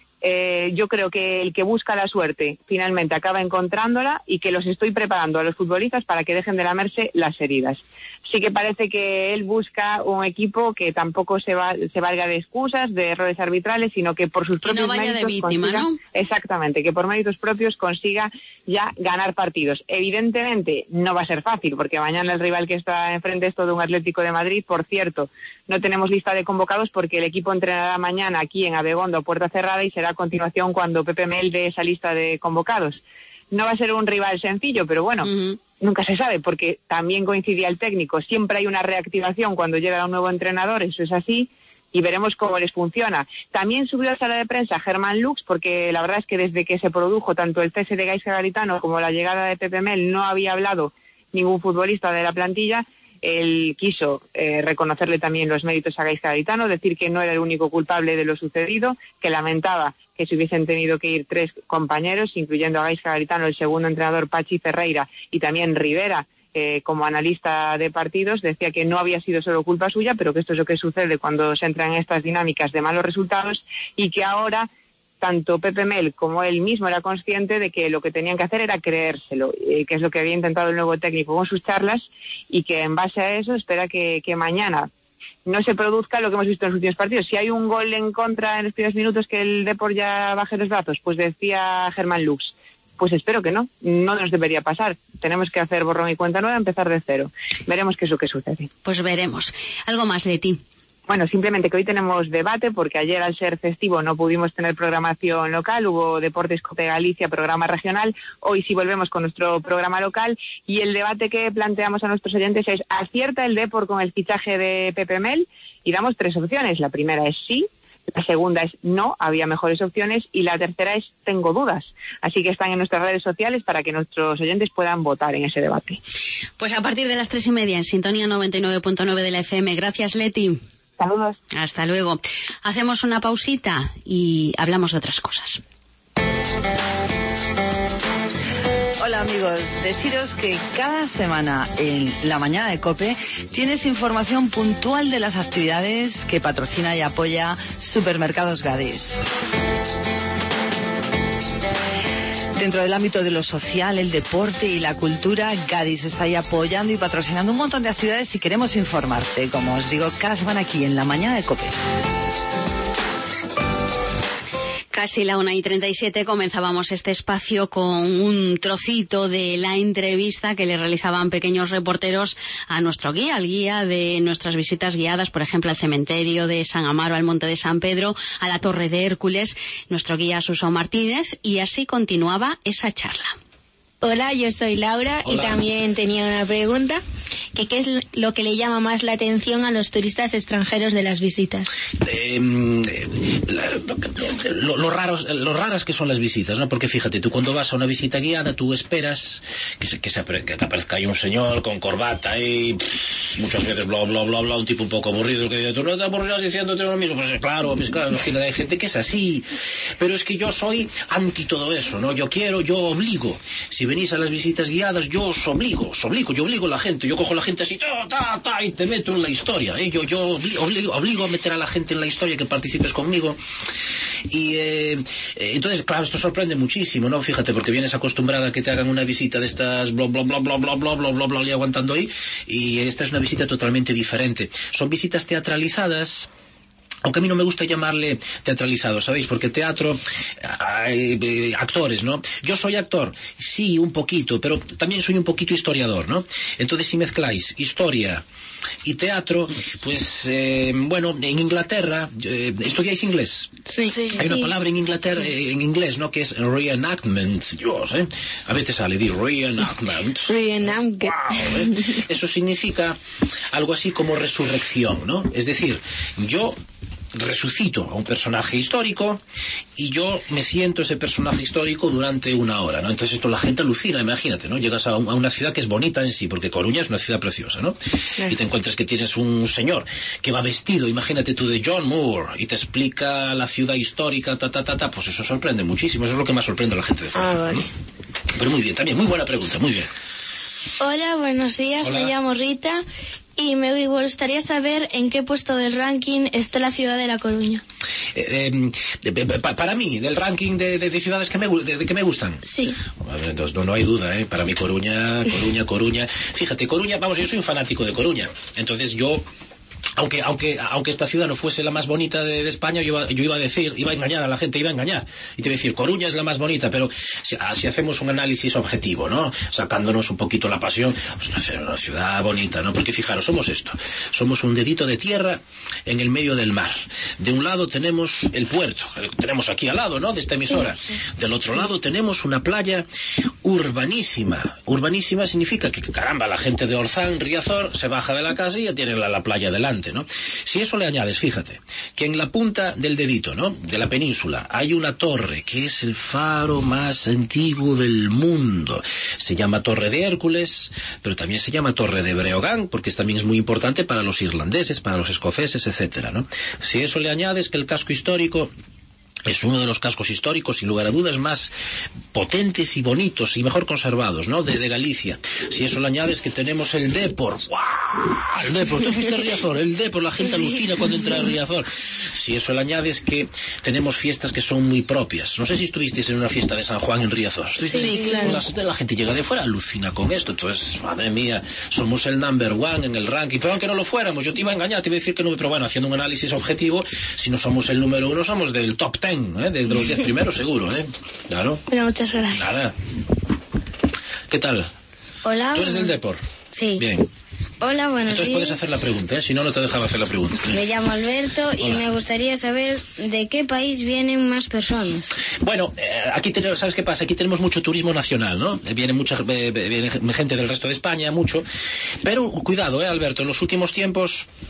Yo creo que el que busca la suerte finalmente acaba encontrándola y que los estoy preparando a los futbolistas para que dejen de lamerse las heridas. Sí que parece que él busca un equipo que tampoco se valga de excusas, de errores arbitrales, sino que por sus propios méritos no vaya de víctima, consiga, ¿no? Exactamente, que por méritos propios consiga ya ganar partidos. Evidentemente no va a ser fácil, porque mañana el rival que está enfrente es todo un Atlético de Madrid. Por cierto, no tenemos lista de convocados porque el equipo entrenará mañana aquí en Abegondo a puerta cerrada y será a continuación cuando Pepe Mel dé esa lista de convocados. No va a ser un rival sencillo, pero bueno, nunca se sabe, porque también coincidía el técnico. Siempre hay una reactivación cuando llega un nuevo entrenador, eso es así, y veremos cómo les funciona. También subió a sala de prensa Germán Lux, porque la verdad es que desde que se produjo tanto el cese de Gaisca Garitano como la llegada de Pepe Mel no había hablado ningún futbolista de la plantilla. Él quiso reconocerle también los méritos a Gaisca Garitano, decir que no era el único culpable de lo sucedido, que lamentaba que se hubiesen tenido que ir 3 compañeros, incluyendo a Gaisca Garitano, el segundo entrenador Pachi Ferreira y también Rivera como analista de partidos. Decía que no había sido solo culpa suya, pero que esto es lo que sucede cuando se entra en estas dinámicas de malos resultados, y que ahora tanto Pepe Mel como él mismo era consciente de que lo que tenían que hacer era creérselo, que es lo que había intentado el nuevo técnico con sus charlas, y que en base a eso espera que mañana no se produzca lo que hemos visto en los últimos partidos. Si hay un gol en contra en los primeros minutos, que el Depor ya baje los brazos, pues decía Germán Lux, pues espero que no nos debería pasar. Tenemos que hacer borrón y cuenta nueva, empezar de cero. Veremos qué es lo que sucede. Pues veremos. ¿Algo más, Leti? Bueno, simplemente que hoy tenemos debate, porque ayer al ser festivo no pudimos tener programación local, hubo Deportes Cope Galicia, programa regional. Hoy sí volvemos con nuestro programa local, y el debate que planteamos a nuestros oyentes es: ¿acierta el Depor con el fichaje de Pepe Mel? Y damos 3 opciones. La primera es sí, La segunda es no, había mejores opciones. Y la tercera es tengo dudas. Así que están en nuestras redes sociales para que nuestros oyentes puedan votar en ese debate. Pues a partir de las 3:30 en Sintonía 99.9 de la FM. Gracias, Leti. Saludos. Hasta luego. Hacemos una pausita y hablamos de otras cosas. Hola amigos, deciros que cada semana en La Mañana de COPE tienes información puntual de las actividades que patrocina y apoya Supermercados Gadis. Dentro del ámbito de lo social, el deporte y la cultura, Gadis está ahí apoyando y patrocinando un montón de actividades y queremos informarte, como os digo, cada semana aquí en La Mañana de COPE. Casi la 1:37 comenzábamos este espacio con un trocito de la entrevista que le realizaban pequeños reporteros a nuestro guía, al guía de nuestras visitas guiadas, por ejemplo, al cementerio de San Amaro, al Monte de San Pedro, a la Torre de Hércules, nuestro guía Suso Martínez, y así continuaba esa charla. Hola, yo soy Laura. Hola. Y también tenía una pregunta, que ¿qué es lo que le llama más la atención a los turistas extranjeros de las visitas? Lo raras que son las visitas, ¿no? Porque fíjate, tú cuando vas a una visita guiada, tú esperas que aparezca ahí un señor con corbata y muchas veces bla, bla, bla, bla, un tipo un poco aburrido, que dice, tú no te aburrirás diciéndote lo mismo. Pues claro, hay gente que es así. Pero es que yo soy anti todo eso, ¿no? Yo obligo. Si venís a las visitas guiadas, yo os obligo, yo obligo a la gente, yo cojo a la gente así, y te meto en la historia, ¿eh? Yo obligo a meter a la gente en la historia, que participes conmigo. Y entonces, claro, esto sorprende muchísimo, ¿no? Fíjate, porque vienes acostumbrada a que te hagan una visita de estas bla bla bla bla bla bla bla bla bla y aguantando ahí, y esta es una visita totalmente diferente. Son visitas teatralizadas. Aunque a mí no me gusta llamarle teatralizado, ¿sabéis? Porque teatro, actores, ¿no? Yo soy actor, sí, un poquito, pero también soy un poquito historiador, ¿no? Entonces, si mezcláis historia y teatro, pues, bueno, en Inglaterra, ¿estudiáis inglés? Sí. Hay una palabra en Inglaterra, en inglés, ¿no? Que es reenactment, Dios, ¿eh? A veces sale, di reenactment. Reenactment. Wow, ¿eh? Eso significa algo así como resurrección, ¿no? Es decir, yo resucito a un personaje histórico y yo me siento ese personaje histórico durante una hora, ¿no? Entonces esto la gente alucina, imagínate, ¿no? Llegas a una ciudad que es bonita en sí, porque Coruña es una ciudad preciosa, ¿no? Y te encuentras que tienes un señor que va vestido, imagínate tú, de John Moore, y te explica la ciudad histórica, pues eso sorprende muchísimo, eso es lo que más sorprende a la gente de fuera, vale. ¿no? Pero muy bien, también, muy buena pregunta, muy bien. Hola, buenos días, Hola. Me llamo Rita y me gustaría saber en qué puesto del ranking está la ciudad de La Coruña. Para mí, del ranking de ciudades que me gustan. Sí. Entonces no hay duda, ¿eh? Para mí Coruña. Fíjate, Coruña, vamos, yo soy un fanático de Coruña. Entonces yo... Aunque esta ciudad no fuese la más bonita de España, yo iba a engañar a la gente, y te iba a decir, Coruña es la más bonita, pero si hacemos un análisis objetivo, ¿no? Sacándonos un poquito la pasión, pues una ciudad bonita, ¿no? Porque fijaros, somos un dedito de tierra en el medio del mar. De un lado tenemos el puerto, tenemos aquí al lado, ¿no? De esta emisora. Sí. Del otro lado tenemos una playa urbanísima. Urbanísima significa que, caramba, la gente de Orzán, Riazor, se baja de la casa y ya tiene la playa delante, ¿no? Si eso le añades, fíjate, que en la punta del dedito, ¿no?, de la península hay una torre que es el faro más antiguo del mundo. Se llama Torre de Hércules, pero también se llama Torre de Breogán, porque también es muy importante para los irlandeses, para los escoceses, etcétera, ¿no? Si eso le añades que el casco histórico es uno de los cascos históricos, sin lugar a dudas, más potentes y bonitos y mejor conservados, ¿no?, de Galicia. Si eso le añades que tenemos el Dépor. ¡Guau! El Dépor. ¿Tú fuiste a Riazor? El Dépor, la gente alucina cuando entra a Riazor. Si eso le añades que tenemos fiestas que son muy propias. No sé si estuvisteis en una fiesta de San Juan en Riazor. Sí, claro. La gente llega de fuera, alucina con esto. Entonces, madre mía, somos el number one en el ranking. Pero aunque no lo fuéramos, yo te iba a engañar, te iba a decir que no. Pero bueno, haciendo un análisis objetivo, si no somos el número uno, somos del top 10. De los 10 primeros, seguro, ¿eh? Claro. Bueno, muchas gracias. Nada. ¿Qué tal? Hola. ¿Tú eres del Dépor? Sí. Bien. Hola, buenos Entonces días. puedes hacer la pregunta, ¿eh? Si no, no te dejaba hacer la pregunta. Me llamo Alberto y me gustaría saber de qué país vienen más personas. Bueno, aquí tenemos, ¿sabes qué pasa? Aquí tenemos mucho turismo nacional, ¿no? Viene gente del resto de España, mucho. Pero, cuidado, Alberto, en los últimos tiempos...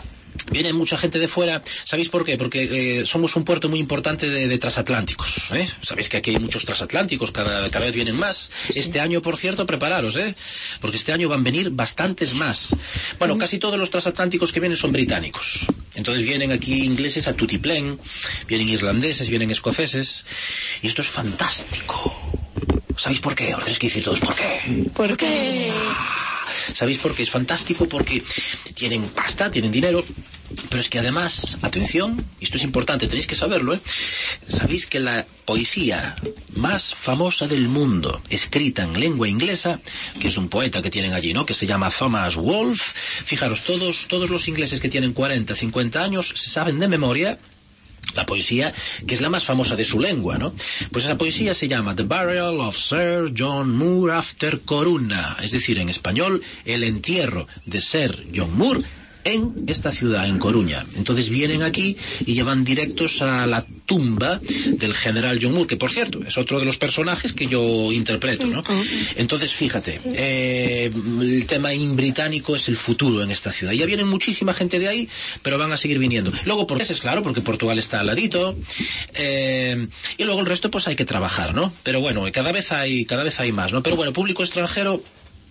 Viene mucha gente de fuera. ¿Sabéis por qué? Porque somos un puerto muy importante de transatlánticos, ¿eh? Sabéis que aquí hay muchos transatlánticos, cada vez vienen más. Sí. Este año, por cierto, prepararos, porque este año van a venir bastantes más. Bueno, casi todos los transatlánticos que vienen son británicos. Entonces vienen aquí ingleses a tutiplén, vienen irlandeses, vienen escoceses, y esto es fantástico. ¿Sabéis por qué? Os tenéis que decir todos por qué. ¿Por qué? ¿Sabéis por qué? Es fantástico porque tienen pasta, tienen dinero, pero es que además, atención, esto es importante, tenéis que saberlo, ¿sabéis que la poesía más famosa del mundo, escrita en lengua inglesa, que es un poeta que tienen allí, ¿no?, que se llama Thomas Wolfe? Fijaros, todos los ingleses que tienen 40, 50 años se saben de memoria la poesía que es la más famosa de su lengua, ¿no? Pues esa poesía se llama The Burial of Sir John Moore After Corunna, es decir, en español, el entierro de Sir John Moore en esta ciudad, en Coruña. Entonces vienen aquí y llevan directos a la tumba del general John Moore, que por cierto es otro de los personajes que yo interpreto, ¿no? Entonces fíjate, el tema británico es el futuro en esta ciudad. Ya vienen muchísima gente de ahí, pero van a seguir viniendo. Luego portugueses, claro, porque Portugal está al ladito, y luego el resto pues hay que trabajar, ¿no? Pero bueno, cada vez hay más, ¿no? Pero bueno, público extranjero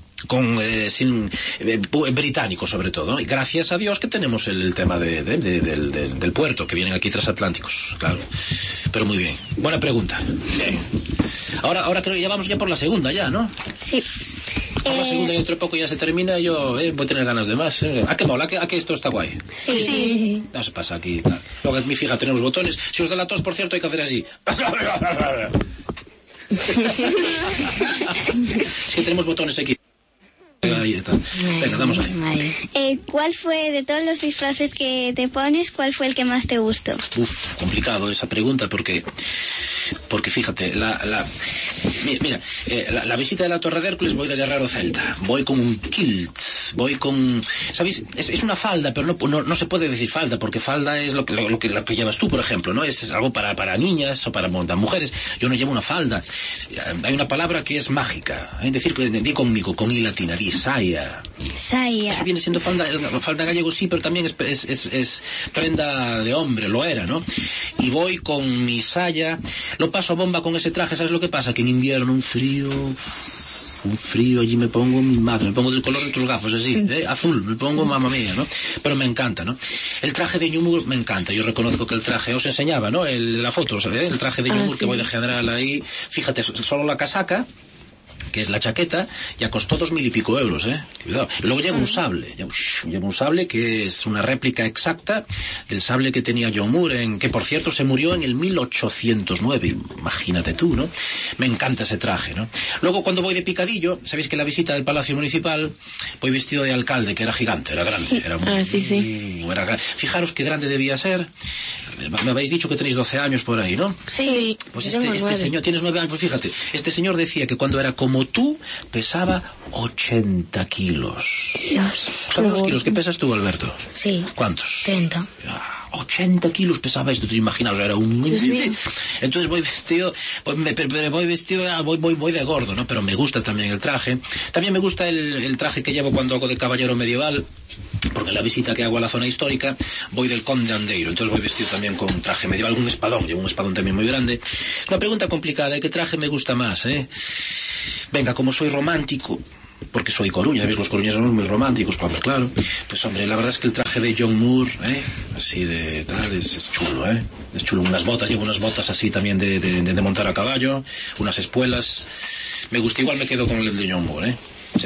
británico sobre todo, ¿no? Y gracias a Dios que tenemos el tema del puerto, que vienen aquí transatlánticos, claro. Pero muy bien, buena pregunta. Ahora creo que ya vamos por la segunda ya, ¿no? Sí. Por la segunda y dentro de poco ya se termina y yo voy a tener ganas de más. ¿A qué mola? ¿A qué esto está guay? Sí. No se pasa aquí. Tal. Luego en mi fija tenemos botones. Si os da la tos, por cierto, hay que hacer así. Es que tenemos botones aquí. Ahí está. Venga, damos ahí. ¿Cuál fue, de todos los disfraces que te pones, cuál fue el que más te gustó? Uf, complicado esa pregunta porque fíjate, mira, la visita de la Torre de Hércules voy de guerrero celta, voy con un kilt, voy con, ¿sabéis? Es una falda, pero no se puede decir falda, porque falda es lo que llevas tú, por ejemplo, ¿no? Es algo para niñas o para mujeres. Yo no llevo una falda. Hay una palabra que es mágica, decir, di conmigo, con I latina, di saya. Eso viene siendo falda gallego, sí, pero también es prenda de hombre, lo era, ¿no? Y voy con mi saya, lo paso a bomba con ese traje. ¿Sabes lo que pasa? Que en invierno un frío, allí me pongo mi madre, me pongo del color de tus gafas, así, azul, me pongo mamma mía, ¿no? Pero me encanta, ¿no? El traje de John Moore me encanta, yo reconozco que el traje, os enseñaba, ¿no? El de la foto, ¿sabes? El traje de John Moore, sí, que voy de general ahí, fíjate, solo la casaca, que es la chaqueta, ya costó 2.000 y pico euros, Cuidado. Y luego llevo un sable que es una réplica exacta del sable que tenía John Moore, que por cierto se murió en el 1809, imagínate tú, ¿no? Me encanta ese traje, ¿no? Luego cuando voy de picadillo, sabéis que la visita del Palacio Municipal, voy vestido de alcalde, que era gigante, era grande, era muy, sí. Fijaros qué grande debía ser. Me habéis dicho que tenéis 12 años por ahí, ¿no? Sí. Pues este señor, tienes 9 años, pues fíjate, este señor decía que cuando era como tú, pesaba 80 kilos. ¿Sabes los kilos que pesas tú, Alberto? Sí. ¿Cuántos? 30. 80 kilos pesaba esto, te imaginas, era un... Entonces voy vestido, voy de gordo, ¿no? Pero me gusta también el traje. También me gusta el traje que llevo cuando hago de caballero medieval, porque en la visita que hago a la zona histórica voy del Conde Andeiro, entonces voy vestido también con traje medieval, un espadón, llevo un espadón también muy grande. Una pregunta complicada, ¿qué traje me gusta más, Venga, como soy romántico, porque soy Coruña, ¿ves? Los coruñeses somos muy románticos, claro. Pues hombre, la verdad es que el traje de John Moore, así de tal, es chulo, Es chulo. Llevo unas botas así también de montar a caballo, unas espuelas. Me gusta, igual me quedo con el de John Moore, Sí.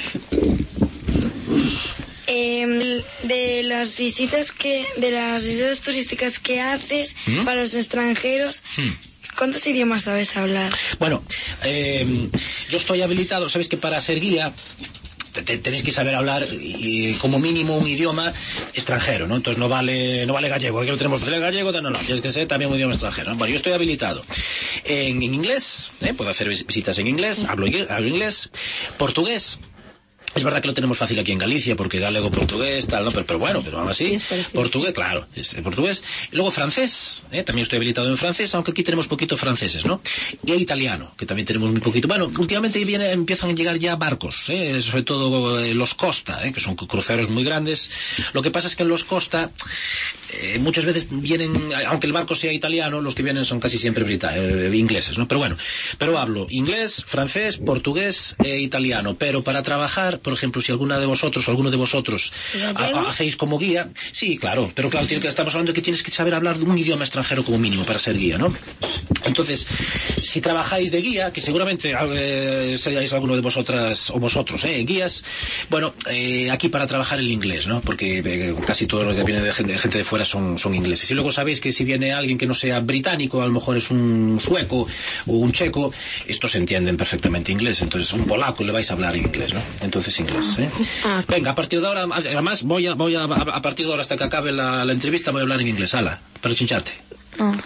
De las visitas turísticas que haces para los extranjeros, ¿cuántos idiomas sabes hablar? Bueno, yo estoy habilitado, sabes que para ser guía tenéis que saber hablar como mínimo un idioma extranjero, ¿no? Entonces no vale gallego, aquí lo tenemos fácil gallego, no, tienes que ser también un idioma extranjero, ¿no? Bueno, yo estoy habilitado en inglés, puedo hacer visitas en inglés, hablo inglés, portugués, Es verdad que lo tenemos fácil aquí en Galicia, porque galego, portugués, tal, ¿no? Pero bueno, pero aún así, portugués, claro, es portugués. Y luego francés, también estoy habilitado en francés, aunque aquí tenemos poquito franceses, ¿no? Y italiano, que también tenemos muy poquito. Bueno, últimamente empiezan a llegar ya barcos, sobre todo los Costa, que son cruceros muy grandes. Lo que pasa es que en los Costa, muchas veces vienen, aunque el barco sea italiano, los que vienen son casi siempre ingleses, ¿no? Pero bueno, pero hablo inglés, francés, portugués e italiano, pero para trabajar, por ejemplo, si alguno de vosotros hacéis como guía, sí, claro, pero claro, estamos hablando de que tienes que saber hablar de un idioma extranjero como mínimo para ser guía, ¿no? Entonces, si trabajáis de guía, que seguramente seríais alguno de vosotras o vosotros, guías, bueno, aquí para trabajar el inglés, ¿no? Porque casi todo lo que viene de gente de fuera son ingleses. Y luego sabéis que si viene alguien que no sea británico, a lo mejor es un sueco o un checo, estos entienden perfectamente inglés. Entonces, un polaco le vais a hablar en inglés, ¿no? Entonces, inglés, Venga, a partir de ahora, además, voy a partir de ahora hasta que acabe la entrevista, voy a hablar en inglés, ala, para chincharte. No.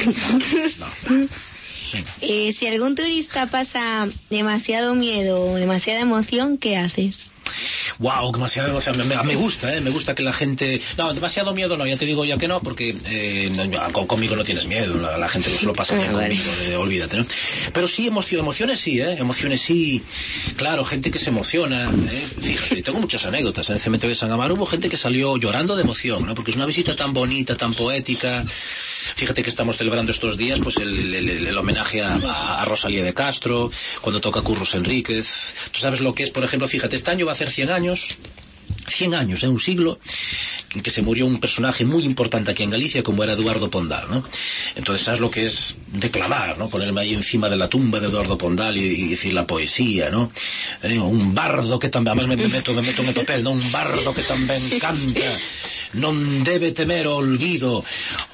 Si algún turista pasa demasiado miedo o demasiada emoción, ¿qué haces? Wow, demasiado emoción. Me gusta que la gente... No, demasiado miedo no, ya te digo ya que no, porque conmigo no tienes miedo, la gente lo pasa bien conmigo, olvídate, ¿no? Pero sí, emociones sí, claro, gente que se emociona, fíjate, tengo muchas anécdotas. En el cementerio de San Amaro hubo gente que salió llorando de emoción, ¿no? Porque es una visita tan bonita, tan poética. Fíjate que estamos celebrando estos días pues el homenaje a Rosalía de Castro, cuando toca Curros Enríquez. Tú sabes lo que es, por ejemplo, fíjate, este año va a hacer 100 años, un siglo, en que se murió un personaje muy importante aquí en Galicia, como era Eduardo Pondal, ¿no? Entonces, ¿sabes lo que es declamar, ¿no? Ponerme ahí encima de la tumba de Eduardo Pondal y decir la poesía, ¿no? Un bardo que también, además me meto en el papel, ¿no? Un bardo que también canta, non debe temer o olvido.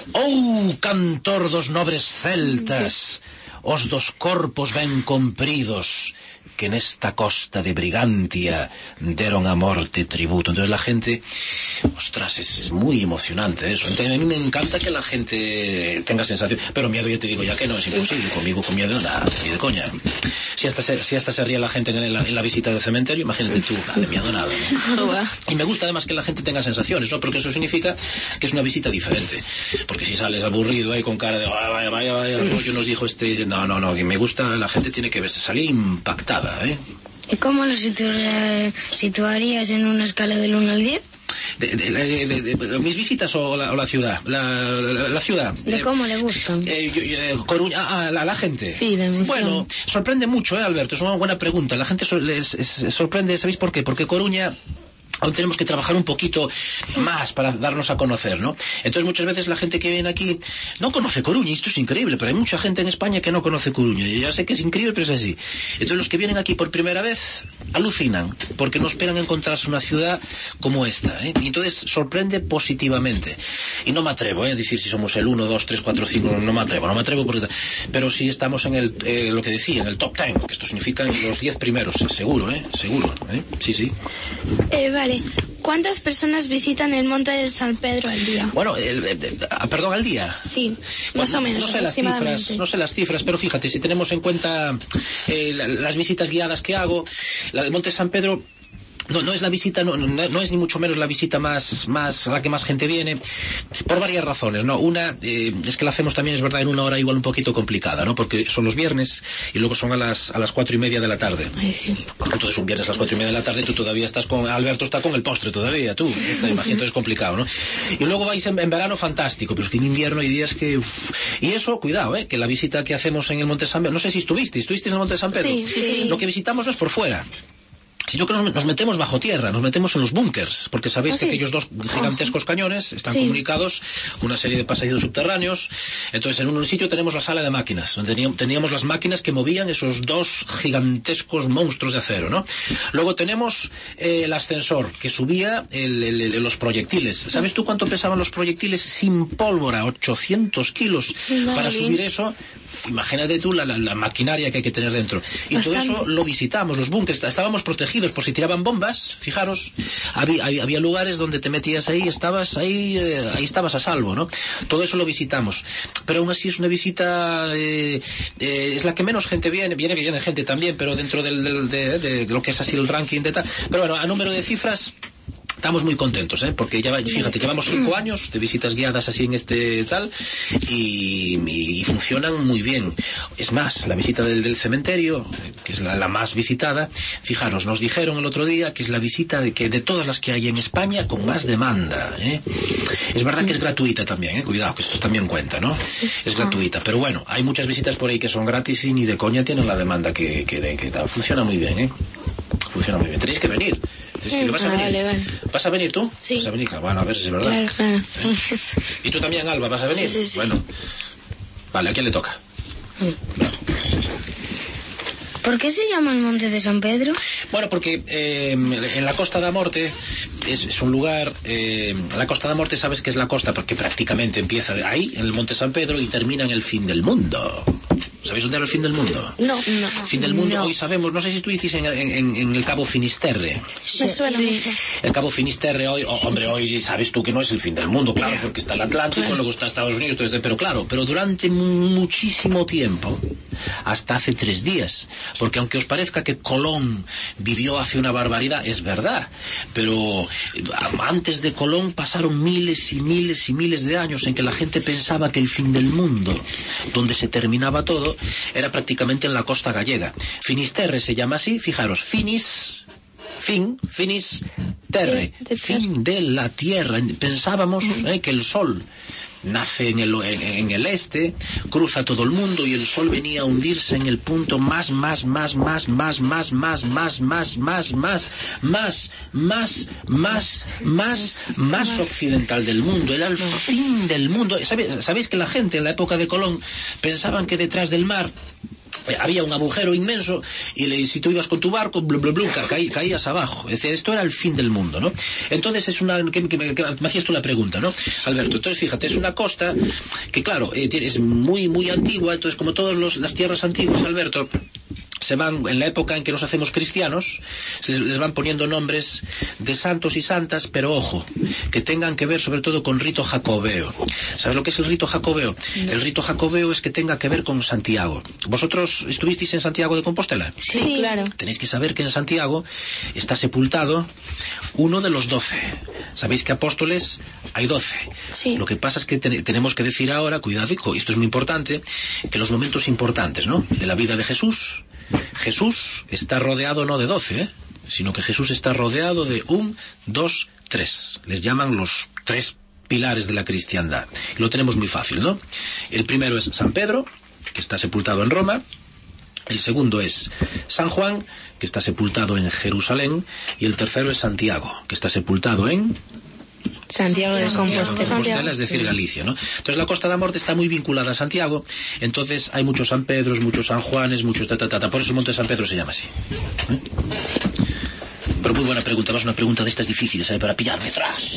Cantor dos nobres celtas, os dos corpos ben compridos, que en esta costa de Brigantia deron a morte tributo. Entonces la gente, ostras, es muy emocionante eso. Entonces, a mí me encanta que la gente tenga sensación, pero miedo ya te digo ya que no, es imposible. Conmigo con miedo nada, ni de coña. Si hasta se ría la gente en la visita del cementerio, imagínate tú, nada, de miedo nada, ¿no? Y me gusta además que la gente tenga sensaciones, ¿no? Porque eso significa que es una visita diferente. Porque si sales aburrido ahí con cara de vaya, yo nos dijo no, que me gusta, la gente tiene que salir impactada, ¿Y cómo lo situarías en una escala del 1 al 10? ¿Mis visitas o la ciudad? La ciudad. ¿De cómo le gustan? Coruña, a la gente. Sí, la emoción. Bueno, sorprende mucho, Alberto, es una buena pregunta. La gente sorprende, ¿sabéis por qué? Porque Coruña... aún tenemos que trabajar un poquito más para darnos a conocer, ¿no? Entonces muchas veces la gente que viene aquí no conoce Coruña, y esto es increíble, pero hay mucha gente en España que no conoce Coruña, y ya sé que es increíble, pero es así. Entonces los que vienen aquí por primera vez alucinan, porque no esperan encontrarse una ciudad como esta, y entonces sorprende positivamente. Y no me atrevo a decir si somos el 1, 2, 3, 4, 5, no me atrevo porque... pero sí estamos en lo que decía, en el top 10, que esto significa en los 10 primeros, seguro, sí. Vale. ¿Cuántas personas visitan el Monte de San Pedro al día? Bueno, perdón, al día. Sí, más o menos. No sé las cifras, pero fíjate, si tenemos en cuenta las visitas guiadas que hago, la del Monte de San Pedro... No es la visita, no es ni mucho menos la visita más la que más gente viene, por varias razones, ¿no? Una, es que la hacemos también, es verdad, en una hora igual un poquito complicada, ¿no? Porque son los viernes y luego son a las 4:30 de la tarde. Ay, sí. Entonces un viernes a las 4:30 de la tarde tú todavía estás Alberto está con el postre todavía, tú. Imagínate, es complicado, ¿no? Y luego vais en verano fantástico, pero es que en invierno hay días que... Y eso, cuidado, que la visita que hacemos en el Monte San Pedro, no sé si estuviste en el Monte San Pedro. Sí. Lo que visitamos no es por fuera, sino que nos metemos bajo tierra, nos metemos en los búnkers, porque sabéis que aquellos dos gigantescos cañones están comunicados con una serie de pasadizos subterráneos. Entonces en un sitio tenemos la sala de máquinas, donde teníamos las máquinas que movían esos dos gigantescos monstruos de acero, ¿no? Luego tenemos el ascensor que subía los proyectiles. ¿Sabes tú cuánto pesaban los proyectiles sin pólvora? 800 kilos. Para subir eso. imagínate tú la maquinaria que hay que tener dentro. Y bastante. Todo eso lo visitamos, los búnkers, estábamos protegidos por si tiraban bombas, fijaros, había lugares donde te metías ahí, estabas a salvo, ¿no? Todo eso lo visitamos. Pero aún así es una visita, es la que menos gente viene gente también, pero dentro de lo que es así el ranking de tal. Pero bueno, a número de cifras, estamos muy contentos, porque fíjate, llevamos 5 años de visitas guiadas así en este tal y funcionan muy bien. Es más, la visita del cementerio, que es la más visitada, fijaros, nos dijeron el otro día que es la visita de todas las que hay en España con más demanda. Es verdad que es gratuita también, cuidado, que esto también cuenta, ¿no? Es gratuita, pero bueno, hay muchas visitas por ahí que son gratis y ni de coña tienen la demanda que tal. Funciona muy bien, funciona muy bien. Tenéis que venir. ¿Vas a venir? Vale. ¿Vas a venir tú? Sí. ¿Vas a venir? Bueno, a ver si es verdad. Claro, sí. ¿Y tú también, Alba, vas a venir? Sí. Bueno. Vale, ¿a quién le toca? ¿Por qué se llama el Monte de San Pedro? Bueno, porque en la Costa da Morte es un lugar... la Costa da Morte sabes que es la costa porque prácticamente empieza ahí, en el Monte San Pedro, y termina en el fin del mundo. ¿Sabéis dónde era el fin del mundo? No. Fin del mundo, hoy sabemos, no sé si estuvisteis en el Cabo Finisterre. Me suena mucho. El Cabo Finisterre hoy sabes tú que no es el fin del mundo, claro, porque está el Atlántico, luego está Estados Unidos, pero durante muchísimo tiempo, hasta hace 3 días, porque aunque os parezca que Colón vivió hace una barbaridad, es verdad, pero antes de Colón pasaron miles y miles y miles de años en que la gente pensaba que el fin del mundo, donde se terminaba todo, era prácticamente en la costa gallega. Finisterre se llama así, fijaros, finis terre, fin de la tierra. Pensábamos que el sol nace en el este, cruza todo el mundo y el sol venía a hundirse en el punto más occidental del mundo. Era el fin del mundo. ¿Sabéis que la gente en la época de Colón pensaban que detrás del mar había un agujero inmenso y si tú ibas con tu barco, caías abajo? Es decir, esto era el fin del mundo, ¿no? Entonces es una... que me hacías tú la pregunta, ¿no, Alberto? Entonces fíjate, es una costa que claro, es muy, muy antigua. Entonces, como todas las tierras antiguas, Alberto, se van, en la época en que nos hacemos cristianos, les van poniendo nombres de santos y santas, pero ojo, que tengan que ver sobre todo con rito jacobeo. ¿Sabes lo que es el rito jacobeo? No. El rito jacobeo es que tenga que ver con Santiago. ¿Vosotros estuvisteis en Santiago de Compostela? Sí, claro. Tenéis que saber que en Santiago está sepultado uno de los 12. ¿Sabéis que apóstoles hay 12? Sí. Lo que pasa es que tenemos que decir ahora, cuidado, esto es muy importante, que los momentos importantes, ¿no?, de la vida de Jesús está rodeado no de 12, sino que Jesús está rodeado de 1, 2, 3. Les llaman los 3 pilares de la cristiandad. Lo tenemos muy fácil, ¿no? El primero es San Pedro, que está sepultado en Roma. El segundo es San Juan, que está sepultado en Jerusalén. Y el tercero es Santiago, que está sepultado en Santiago de Compostela, es decir, Galicia, ¿no? Entonces la Costa da Morte está muy vinculada a Santiago, entonces hay muchos San Pedros, muchos San Juanes, muchos por eso el Monte de San Pedro se llama así. Sí. Pero muy buena pregunta, vas a una pregunta de estas difíciles, para pillarme atrás.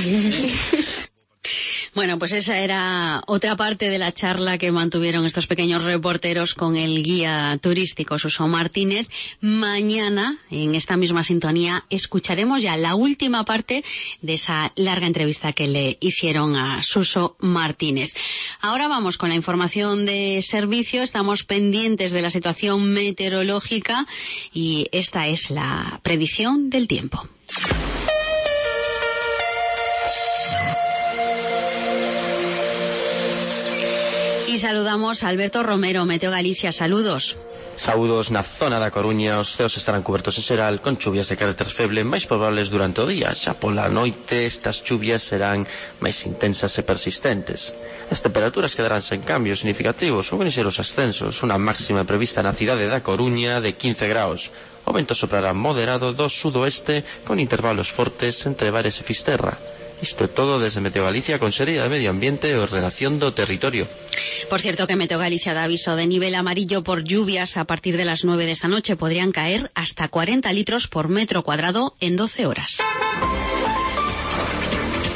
Bueno, pues esa era otra parte de la charla que mantuvieron estos pequeños reporteros con el guía turístico Suso Martínez. Mañana, en esta misma sintonía, escucharemos ya la última parte de esa larga entrevista que le hicieron a Suso Martínez. Ahora vamos con la información de servicio. Estamos pendientes de la situación meteorológica y esta es la predicción del tiempo. Y saludamos a Alberto Romero, Meteo Galicia. Saludos. Saúdos na zona da Coruña, os ceos estarán cubertos en xeral con chuvias de carácter feble máis probables durante o día. Xa pola noite estas chuvias serán máis intensas e persistentes. As temperaturas quedarán sen cambios significativos ou lixeros ascensos, unha máxima prevista na cidade da Coruña de 15 graus. O vento soprará moderado do sudoeste con intervalos fortes entre Vares e Fisterra. Isto é todo desde Meteo Galicia, Consellería de Medio Ambiente e Ordenación do Territorio. Por cierto que Meteo Galicia da aviso de nivel amarillo por lluvias a partir de las 9 de esta noche. Podrían caer hasta 40 litros por metro cuadrado en 12 horas.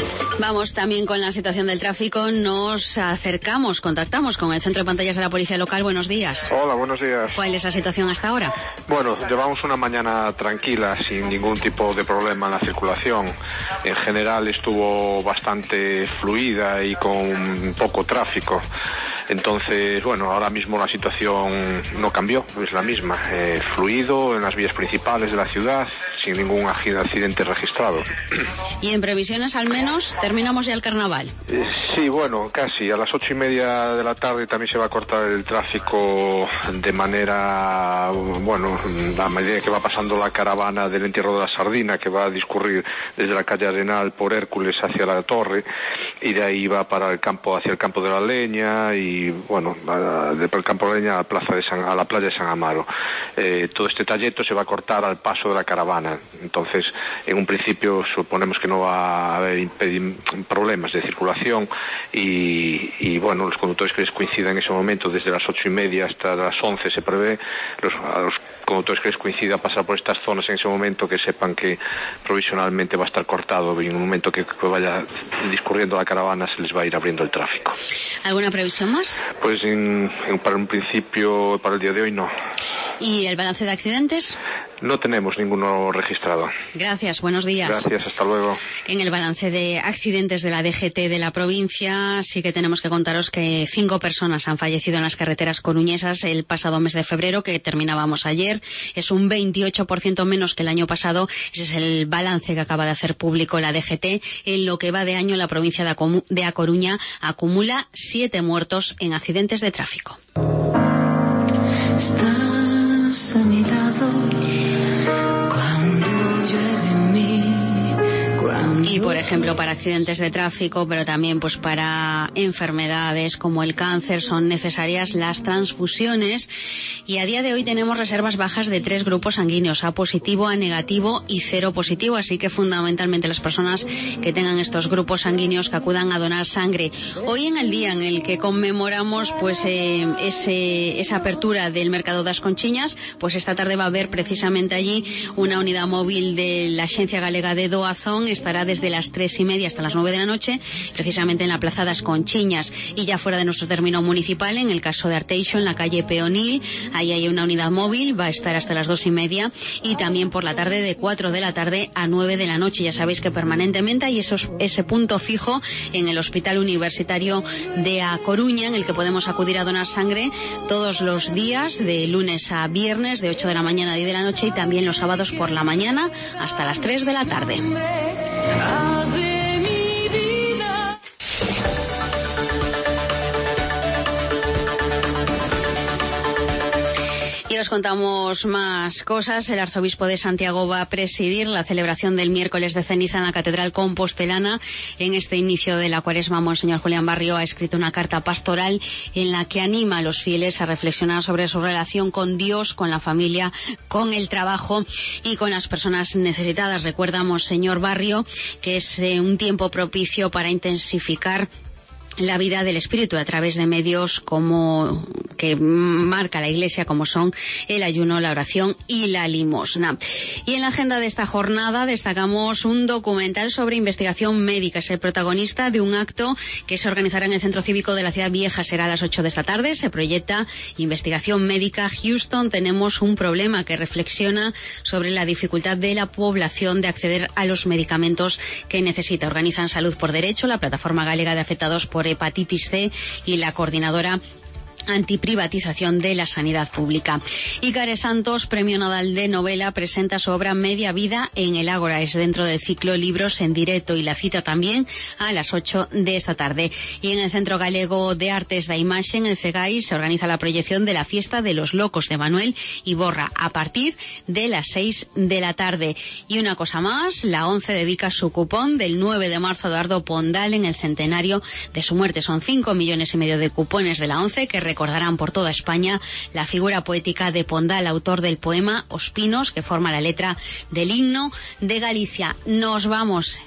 Vamos también con la situación del tráfico. Nos contactamos con el Centro de Pantallas de la Policía Local. Buenos días. Hola, buenos días. ¿Cuál es la situación hasta ahora? Bueno, llevamos una mañana tranquila, sin ningún tipo de problema en la circulación. En general estuvo bastante fluida y con poco tráfico. Entonces, bueno, ahora mismo la situación no cambió, es la misma. Fluido en las vías principales de la ciudad, sin ningún accidente registrado. Y en previsiones, al menos, terminamos ya el carnaval. Sí, bueno, casi. A las 8:30 de la tarde también se va a cortar el tráfico de manera, bueno, a medida que va pasando la caravana del entierro de la sardina, que va a discurrir desde la calle Arenal por Hércules hacia la Torre, y de ahí va para el campo, hacia el campo de la Leña, y bueno, por el campo de la Leña a la playa de San Amaro. Todo este trayecto se va a cortar al paso de la caravana. Entonces, en un principio suponemos que no va a haber problemas de circulación y bueno, los conductores que les coincidan en ese momento, desde las 8:30 hasta las 11 se prevé, a los conductores que les coincida pasar por estas zonas en ese momento, que sepan que provisionalmente va a estar cortado y en un momento que vaya discurriendo la caravana se les va a ir abriendo el tráfico. ¿Alguna previsión más? Pues para un principio, para el día de hoy no. ¿Y el balance de accidentes? No tenemos ninguno registrado. Gracias, buenos días. Gracias, hasta luego. En el balance de accidentes de la DGT de la provincia sí que tenemos que contaros que 5 personas han fallecido en las carreteras coruñesas el pasado mes de febrero, que terminábamos ayer. Es un 28% menos que el año pasado. Ese es el balance que acaba de hacer público la DGT. En lo que va de año, la provincia de A Coruña acumula 7 muertos en accidentes de tráfico. Estás a mi lado. Y, por ejemplo, para accidentes de tráfico, pero también pues para enfermedades como el cáncer, son necesarias las transfusiones. Y a día de hoy tenemos reservas bajas de 3 grupos sanguíneos, A positivo, A negativo y 0 positivo. Así que fundamentalmente las personas que tengan estos grupos sanguíneos que acudan a donar sangre. Hoy, en el día en el que conmemoramos pues esa apertura del mercado das Conchiñas, pues esta tarde va a haber precisamente allí una unidad móvil de la Agencia Galega de Doazón. Estará desde las 3:30 hasta las 9 de la noche, precisamente en la Plaza das Conchiñas. Y ya fuera de nuestro término municipal, en el caso de Arteixo, en la calle Peonil, ahí hay una unidad móvil, va a estar hasta las 2:30, y también por la tarde de 4 de la tarde a 9 de la noche. Ya sabéis que permanentemente hay ese punto fijo en el Hospital Universitario de A Coruña, en el que podemos acudir a donar sangre todos los días, de lunes a viernes, de 8 de la mañana a 10 de la noche, y también los sábados por la mañana hasta las 3 de la tarde. Y os contamos más cosas. El arzobispo de Santiago va a presidir la celebración del miércoles de ceniza en la Catedral Compostelana. En este inicio de la Cuaresma, Monseñor Julián Barrio ha escrito una carta pastoral en la que anima a los fieles a reflexionar sobre su relación con Dios, con la familia, con el trabajo y con las personas necesitadas. Recuerda Monseñor Barrio que es un tiempo propicio para intensificar la vida del espíritu a través de medios como que marca la Iglesia, como son el ayuno, la oración y la limosna. Y en la agenda de esta jornada destacamos un documental sobre investigación médica. Es el protagonista de un acto que se organizará en el Centro Cívico de la Ciudad Vieja. Será a las 8 de esta tarde. Se proyecta Investigación Médica Houston. Tenemos un problema, que reflexiona sobre la dificultad de la población de acceder a los medicamentos que necesita. Organizan Salud por Derecho, la Plataforma Galega de Afectados por Hepatitis C y la Coordinadora Antiprivatización de la Sanidad Pública. Y Care Santos, Premio Nadal de Novela, presenta su obra Media Vida en el Ágora. Es dentro del ciclo Libros en Directo, y la cita también a las 8 de esta tarde. Y en el Centro Galego de Artes da Imaxe, en el CEGAI, se organiza la proyección de la Fiesta de los Locos de Manuel Iborra a partir de las 6 de la tarde. Y una cosa más, la ONCE dedica su cupón del 9 de marzo a Eduardo Pondal en el centenario de su muerte. Son 5,5 millones de cupones de la ONCE que recordarán por toda España la figura poética de Pondal, autor del poema Os Pinos, que forma la letra del himno de Galicia. Nos vamos.